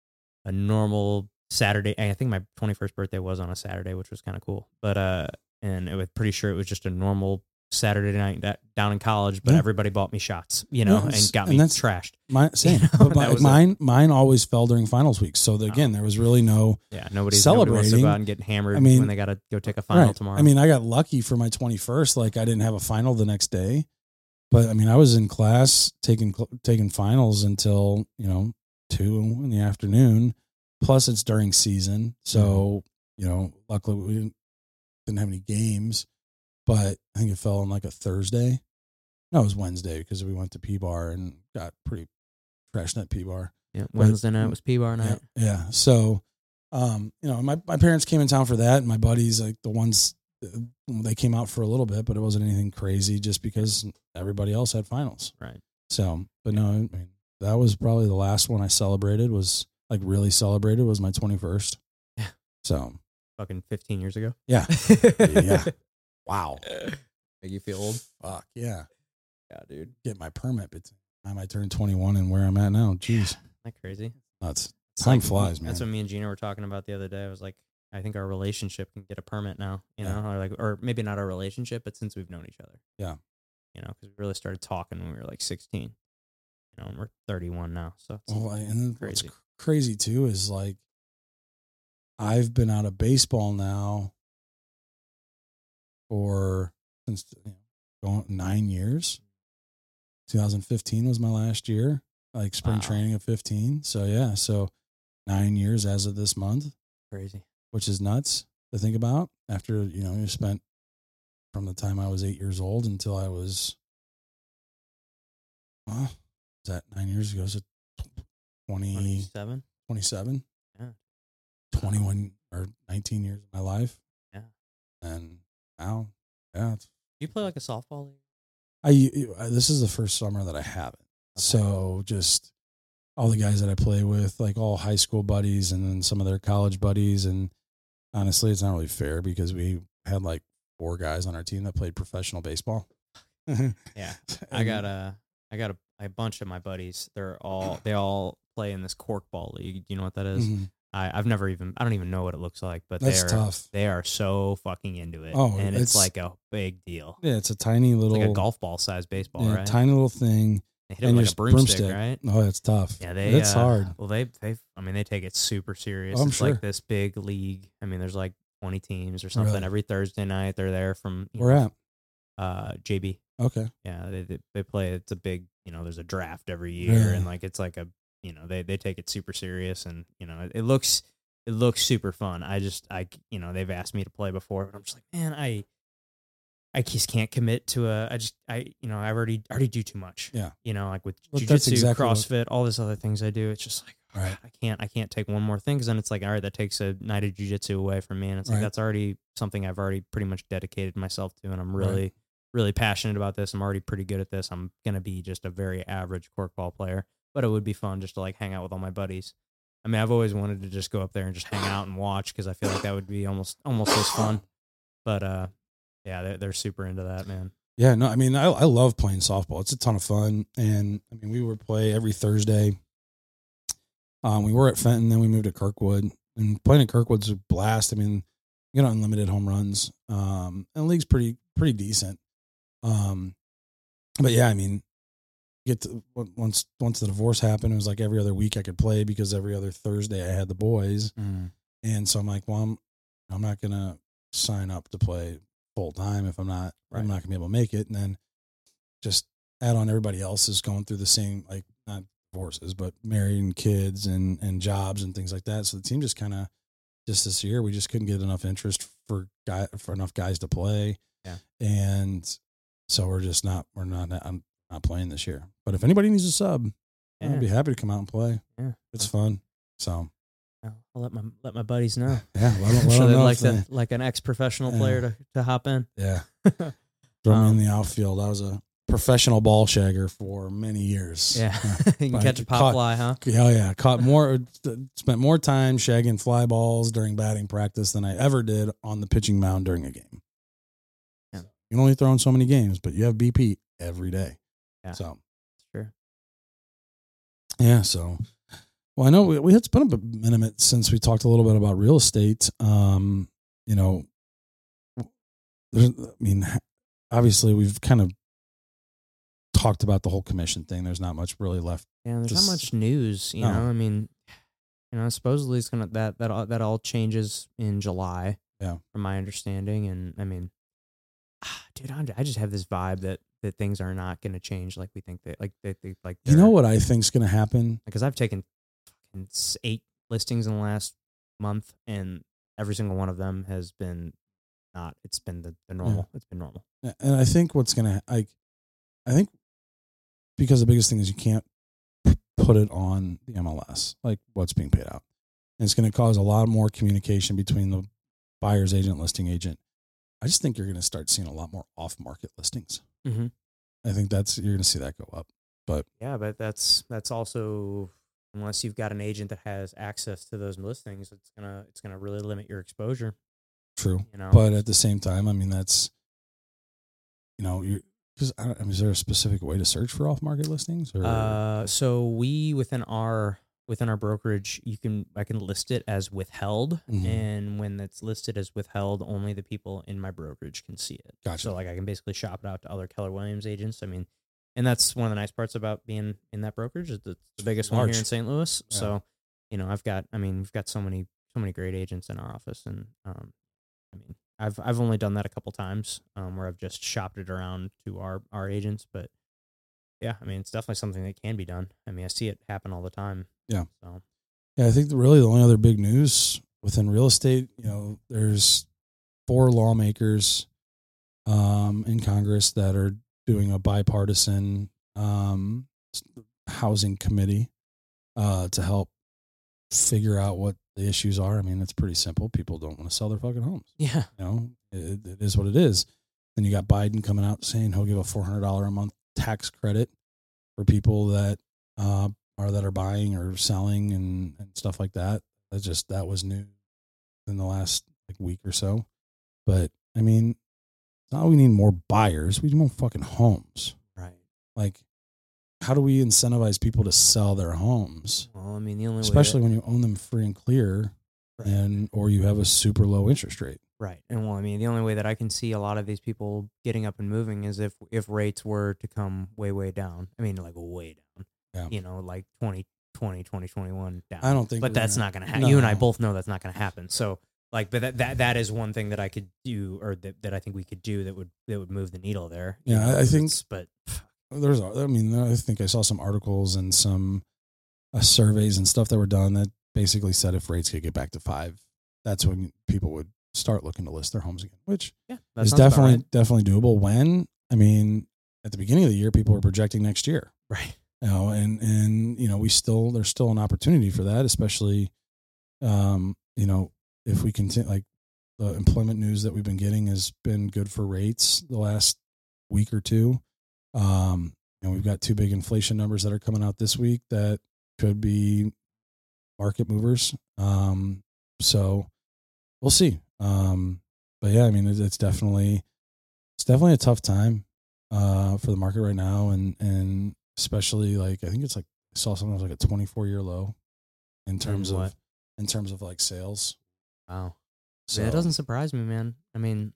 a normal Saturday. I think my twenty-first birthday was on a Saturday, which was kind of cool, but, uh, and it was pretty sure it was just a normal Saturday night that, down in college, but yeah. everybody bought me shots, you know, yeah, and got me and trashed. My, same. You know? But mine, it. mine always fell during finals week. So the, again, oh. there was really no yeah, nobody's celebrating. Nobody wants to go out and get hammered I mean, when they got to go take a final right. tomorrow. I mean, I got lucky for my twenty-first. Like I didn't have a final the next day, but I mean, I was in class taking taking finals until you know two in the afternoon. Plus, it's during season, so mm-hmm. you know, luckily we didn't, didn't have any games. But I think it fell on like a Thursday. No, it was Wednesday because we went to P-Bar and got pretty trashed at P-Bar. Yeah, Wednesday but, night was P-Bar night. Yeah, yeah. So, um, you know, my, my parents came in town for that, and my buddies, like the ones, they came out for a little bit, but it wasn't anything crazy just because everybody else had finals. Right. So, but no, I mean, that was probably the last one I celebrated was, like really celebrated was my twenty-first. Yeah. So. Fucking fifteen years ago? Yeah. yeah. Wow. Make you feel old? Fuck, yeah. Yeah, dude. Get my permit between the time I turned twenty-one and where I'm at now. Jeez. That crazy? Nuts. Time like, flies, man. That's what me and Gina were talking about the other day. I was like, I think our relationship can get a permit now, you yeah. know, or like, or maybe not our relationship, but since we've known each other. Yeah. You know, because we really started talking when we were like sixteen. You know, and we're thirty-one now, so it's well, and crazy. What's crazy too is like I've been out of baseball now for since you know, going nine years. twenty fifteen was my last year, like spring wow. training of fifteen. So yeah, so nine years as of this month. Crazy, which is nuts to think about. After you know you spent from the time I was eight years old until I was, well, was that nine years ago? So twenty, twenty-seven twenty-seven Yeah. twenty-one or nineteen years of my life. Yeah. And now, yeah. It's, you play like a softball league? I, I, this is the first summer that I haven't. Okay. So just all the guys that I play with, like all high school buddies and then some of their college buddies. And honestly, it's not really fair because we had like four guys on our team that played professional baseball. Yeah. I got a, I got a, a bunch of my buddies. They're all, they all play in this corkball league. Do you know what that is? Mm-hmm. I, I've never even, I don't even know what it looks like, but That's they're tough. They are so fucking into it. Oh, and it's, it's like a big deal. Yeah, it's a tiny little, it's like a golf ball size baseball, yeah, right? Tiny little thing. They hit it like a broomstick, broomstick, right? Oh, that's tough. Yeah, they. That's uh, hard. Well, they, they, I mean, they take it super serious. Oh, I'm it's sure. like this big league. I mean, there's like twenty teams or something. Really? Every Thursday night, they're there from. Where know, at? Uh, J B. Okay. Yeah, they, they they play. It's a big. You know, there's a draft every year, yeah. and like it's like a. You know, they they take it super serious, and you know, it, it looks. It looks super fun. I just, I, you know, they've asked me to play before, but I'm just like, man, I, I just can't commit to a. I just, I, you know, I already, already do too much. Yeah. You know, like with Well, jiu-jitsu, exactly CrossFit, what... all this other things I do. It's just like, oh, right. God, I can't, I can't take one more thing because then it's like, all right, that takes a night of jiu-jitsu away from me, and it's like right. that's already something I've already pretty much dedicated myself to, and I'm really, right. really passionate about this. I'm already pretty good at this. I'm gonna be just a very average corkball player, but it would be fun just to like hang out with all my buddies. I mean, I've always wanted to just go up there and just hang out and watch because I feel like that would be almost almost as fun. But uh, yeah, they're, they're super into that, man. Yeah, no, I mean, I I love playing softball. It's a ton of fun, and I mean, we would play every Thursday. Um, we were at Fenton, then we moved to Kirkwood, and playing at Kirkwood's a blast. I mean, you get unlimited home runs, um, and the league's pretty pretty decent. Um, but yeah, I mean. Get to, once once the divorce happened, it was like every other week I could play because every other Thursday I had the boys, mm. and so I'm like, well, I'm I'm not gonna sign up to play full time if I'm not right. I'm not gonna be able to make it, and then just add on everybody else is going through the same, like not divorces but married and kids and and jobs and things like that. So the team just kind of just this year we just couldn't get enough interest for guy for enough guys to play, yeah, and so we're just not we're not I'm. Not playing this year, but if anybody needs a sub, yeah. I'd be happy to come out and play. Yeah, it's fun. So I'll let my let my buddies know. Yeah, let them, I'm let sure them they'd know like they, to, like an ex professional yeah. player to, to hop in. Yeah, throw um, me in the outfield. I was a professional ball shagger for many years. Yeah, you can catch a pop caught, fly, huh? Oh yeah, caught more, spent more time shagging fly balls during batting practice than I ever did on the pitching mound during a game. Yeah, you can only throw in so many games, but you have B P every day. Yeah, so. Sure. Yeah, so well, I know we we had been a minute since we talked a little bit about real estate. Um, you know, I mean, obviously we've kind of talked about the whole commission thing. There's not much really left. Yeah, there's Just, not much news. You no. know, I mean, you know, supposedly it's gonna that that all, that all changes in July. Yeah, from my understanding, and I mean, dude, I'm, I just have this vibe that. that things are not going to change like we think they like they, they like you know what I think's going to happen, because I've taken fucking eight listings in the last month and every single one of them has been not it's been the, the normal yeah. It's been normal, and I think what's going to like I think because the biggest thing is you can't put it on the M L S like what's being paid out, and it's going to cause a lot more communication between the buyer's agent, listing agent. I just think you're going to start seeing a lot more off-market listings. Mm-hmm. I think that's you're going to see that go up. But yeah, but that's that's also unless you've got an agent that has access to those listings, it's gonna it's gonna really limit your exposure. True, you know. But at the same time, I mean that's you know you because I, I mean, is there a specific way to search for off-market listings? Or? Uh, so we within our. Within our brokerage, you can I can list it as withheld, mm-hmm. and when it's listed as withheld, only the people in my brokerage can see it. Gotcha. So like I can basically shop it out to other Keller Williams agents. I mean, and that's one of the nice parts about being in that brokerage. Is it's the biggage one here in Saint Louis. Yeah. So you know, I've got, I mean, we've got so many, so many great agents in our office. And, um, I mean, I've, I've only done that a couple times, um, where I've just shopped it around to our, our agents, but yeah, I mean, it's definitely something that can be done. I mean, I see it happen all the time. Yeah. So, yeah, I think really the only other big news within real estate, you know, there's four lawmakers, um, in Congress that are doing a bipartisan, um, housing committee, uh, to help figure out what the issues are. I mean, it's pretty simple. People don't want to sell their fucking homes. yeah. You know, it, it is what it is. Then you got Biden coming out saying he'll give a four hundred dollars a month tax credit for people that, uh, are that are buying or selling and, and stuff like that. That's just, that was new in the last like week or so. But I mean, now we need more buyers. We need more fucking homes. Right. Like, how do we incentivize people to sell their homes? Well, I mean, the only Especially way that, when you own them free and clear, right. and or you have a super low interest rate. Right. And well, I mean, the only way that I can see a lot of these people getting up and moving is if, if rates were to come way, way down. I mean, like way down, Yeah. you know, like twenty twenty, twenty twenty-one down. I don't think, but that's gonna, not going to happen. no. You and I both know that's not going to happen. So like, but that, that, that is one thing that I could do, or that, that I think we could do that would, that would move the needle there. Yeah. know, I think, but there's, I mean, I think I saw some articles and some uh, surveys and stuff that were done that basically said if rates could get back to five, that's when people would start looking to list their homes again, which yeah, that is sounds about definitely, right. definitely doable. When, I mean, at the beginning of the year, people were projecting next year. Right. You know, and, and, you know, we still, there's still an opportunity for that, especially, um, you know, if we continue, like the employment news that we've been getting has been good for rates the last week or two. Um, and we've got two big inflation numbers that are coming out this week that could be market movers. Um, so we'll see. Um, but yeah, I mean, it's, it's definitely, it's definitely a tough time, uh, for the market right now. And, and especially like, I think it's like, I saw something like a twenty-four year low in terms what? of, in terms of like sales. Wow. So It doesn't surprise me, man. I mean,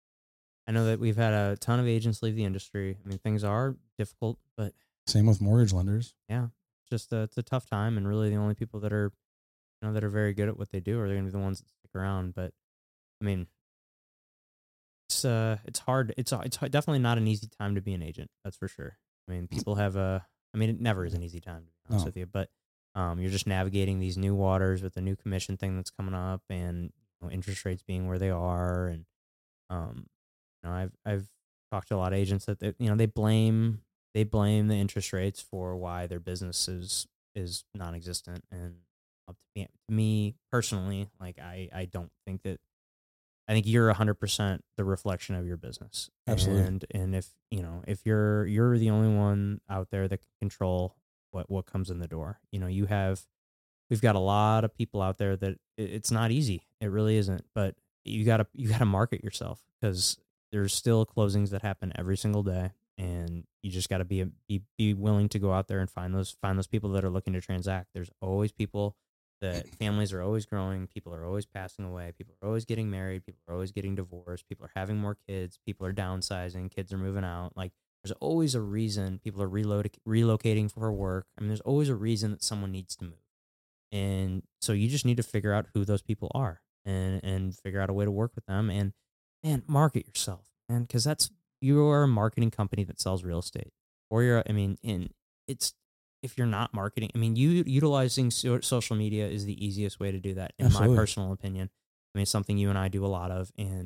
I know that we've had a ton of agents leave the industry. I mean, things are difficult, but same with mortgage lenders. yeah, it's just a, it's a tough time, and really the only people that are, you know, that are very good at what they do are going to be the ones that stick around. But I mean, it's uh, it's hard. It's it's definitely not an easy time to be an agent. That's for sure. I mean, people have a. I mean, it never is an easy time to be honest No. with you, but um, you're just navigating these new waters with the new commission thing that's coming up, and you know, interest rates being where they are, and um. You know, I've I've talked to a lot of agents that they, you know they blame they blame the interest rates for why their business is is non-existent, and up to me, to me personally, like I, I don't think that I think you're one hundred percent the reflection of your business. Absolutely. And and if you know if you're you're the only one out there that can control what what comes in the door, you know you have we've got a lot of people out there that it, it's not easy. It really isn't, but you gotta you gotta market yourself because there's still closings that happen every single day, and you just got to be, be be willing to go out there and find those find those people that are looking to transact. There's always people that families are always growing, people are always passing away, people are always getting married, people are always getting divorced, people are having more kids, people are downsizing, kids are moving out. Like there's always a reason people are reload, relocating for work. I mean, there's always a reason that someone needs to move, and so you just need to figure out who those people are and and figure out a way to work with them and. Man, market yourself, man, because that's you are a marketing company that sells real estate. Or you're, I mean, in it's if you're not marketing, I mean, you utilizing so, social media is the easiest way to do that, in Absolutely. my personal opinion. I mean, it's something you and I do a lot of, and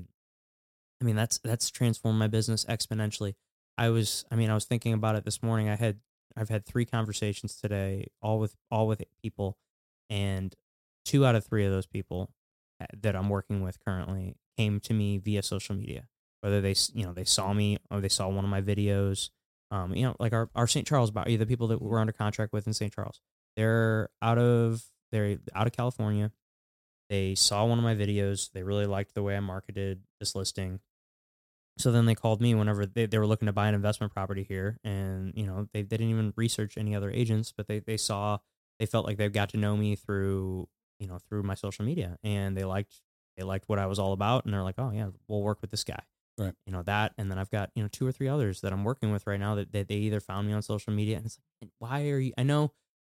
I mean, that's that's transformed my business exponentially. I was, I mean, I was thinking about it this morning. I had, I've had three conversations today, all with all with people, and two out of three of those people that I'm working with currently came to me via social media, whether they, you know, they saw me or they saw one of my videos. Um, you know, like our, our Saint Charles, the people that we're under contract with in Saint Charles, they're out of, they're out of California. They saw one of my videos. They really liked the way I marketed this listing. So then they called me whenever they, they were looking to buy an investment property here. And, you know, they, they didn't even research any other agents, but they, they saw, they felt like they got to know me through, you know, through my social media, and they liked, They liked what I was all about, and they're like, "Oh yeah, we'll work with this guy." Right. You know that, and then I've got you know two or three others that I'm working with right now that, that they either found me on social media, and it's like, why are you? I know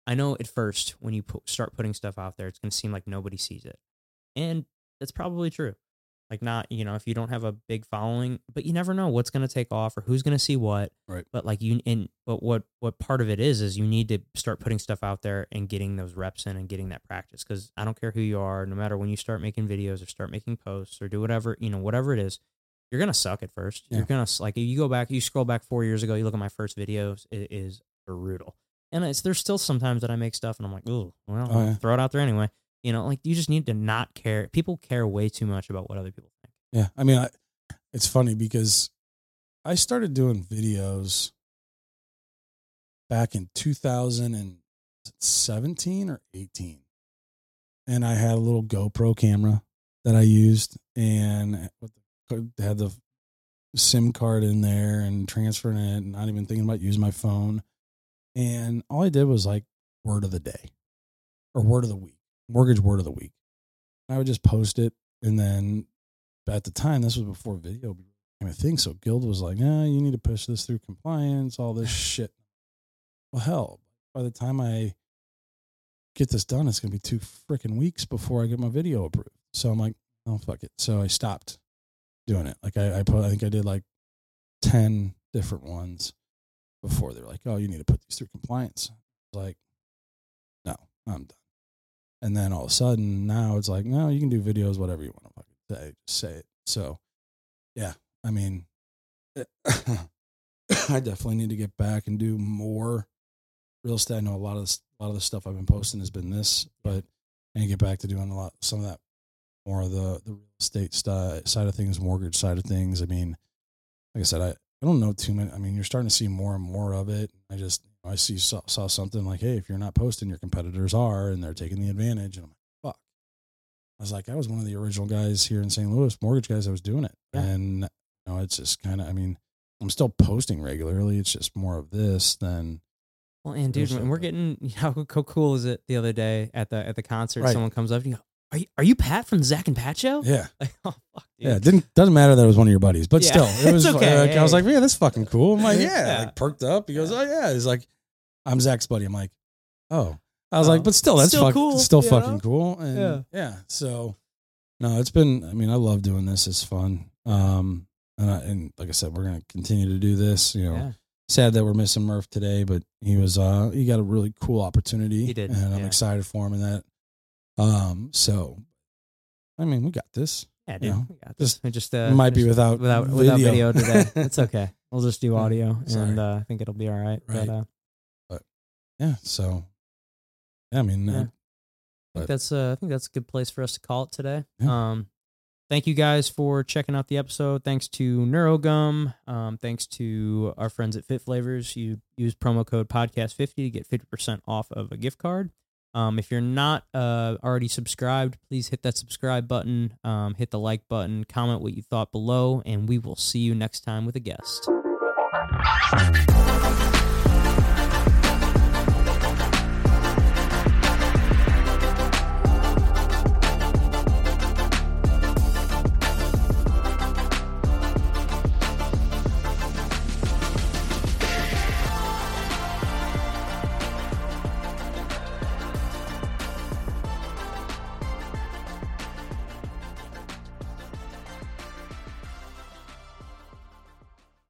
I know at first when you put, start putting stuff out there, it's going to seem like nobody sees it. And that's probably true. Like not, you know, if you don't have a big following, but you never know what's going to take off or who's going to see what. Right. But like you, and but what what part of it is is you need to start putting stuff out there and getting those reps in and getting that practice. Because I don't care who you are, no matter when you start making videos or start making posts or do whatever, you know, whatever it is, you're gonna suck at first. Yeah. You're gonna like you go back, you scroll back four years ago, you look at my first videos, it is brutal. And it's there's still sometimes that I make stuff and I'm like, ooh, well, oh, yeah. throw it out there anyway. You know, like you just need to not care. People care way too much about what other people think. Yeah. I mean, I, it's funny because I started doing videos back in two thousand seventeen or eighteen. And I had a little GoPro camera that I used and had the SIM card in there and transferring it and not even thinking about using my phone. And all I did was like word of the day or word of the week. Mortgage word of the week. I would just post it, and then at the time, this was before video became a thing. So Guild was like, "Yeah, you need to push this through compliance, all this shit." Well, hell, by the time I get this done, it's gonna be two freaking weeks before I get my video approved. So I'm like, "Oh fuck it." So I stopped doing it. Like I, I put, I think I did like ten different ones before they were like, "Oh, you need to put these through compliance." I was like, "No, I'm done." And then all of a sudden, now it's like, no, you can do videos, whatever you want to fucking say, just say it. So, yeah, I mean, I definitely need to get back and do more real estate. I know a lot of this, a lot of the stuff I've been posting has been this, but I need to get back to doing a lot, some of that more of the the real estate st- side of things, mortgage side of things. I mean, like I said, I, I don't know too many. I mean, you're starting to see more and more of it. I just. I see saw, saw something like, hey, if you're not posting, your competitors are, and they're taking the advantage. And I'm like, fuck. I was like, I was one of the original guys here in Saint Louis, mortgage guys. I was doing it, yeah. And you know, it's just kind of. I mean, I'm still posting regularly. It's just more of this than. Well, and dude, when we're getting, how cool is it? The other day at the at the concert, right. Someone comes up and you go, "Are you are you Pat from the Zach and Pat show?" Yeah. Like, oh fuck, dude. Yeah. It didn't doesn't matter that it was one of your buddies, but yeah. still, it was. Okay. Like, hey. I was like, yeah, that's fucking cool. I'm like, yeah, yeah. like perked up. He goes, oh yeah. He's like. I'm Zach's buddy. I'm like, oh, I was oh, like, but still, that's still fuck, cool. Still fucking know? Cool. And yeah. yeah. So, no, it's been, I mean, I love doing this. It's fun. Um, and, I, and like I said, we're going to continue to do this, you know, yeah. Sad that we're missing Murph today, but he was, uh, he got a really cool opportunity. He did. And I'm yeah. excited for him in that. Um, so, I mean, we got this. Yeah, dude. You know, we got this. Just, just uh, might just be without, without, video. without video today. It's okay. We'll just do audio Sorry. and uh, I think it'll be all right. Right. But, uh, Yeah, so yeah, I mean, yeah. Uh, I think that's uh, I think that's a good place for us to call it today. Yeah. Um, thank you guys for checking out the episode. Thanks to NeuroGum. Um, thanks to our friends at Fit Flavors. You use promo code podcast fifty to get fifty percent off of a gift card. Um, if you're not uh, already subscribed, please hit that subscribe button. Um, hit the like button. Comment what you thought below, and we will see you next time with a guest.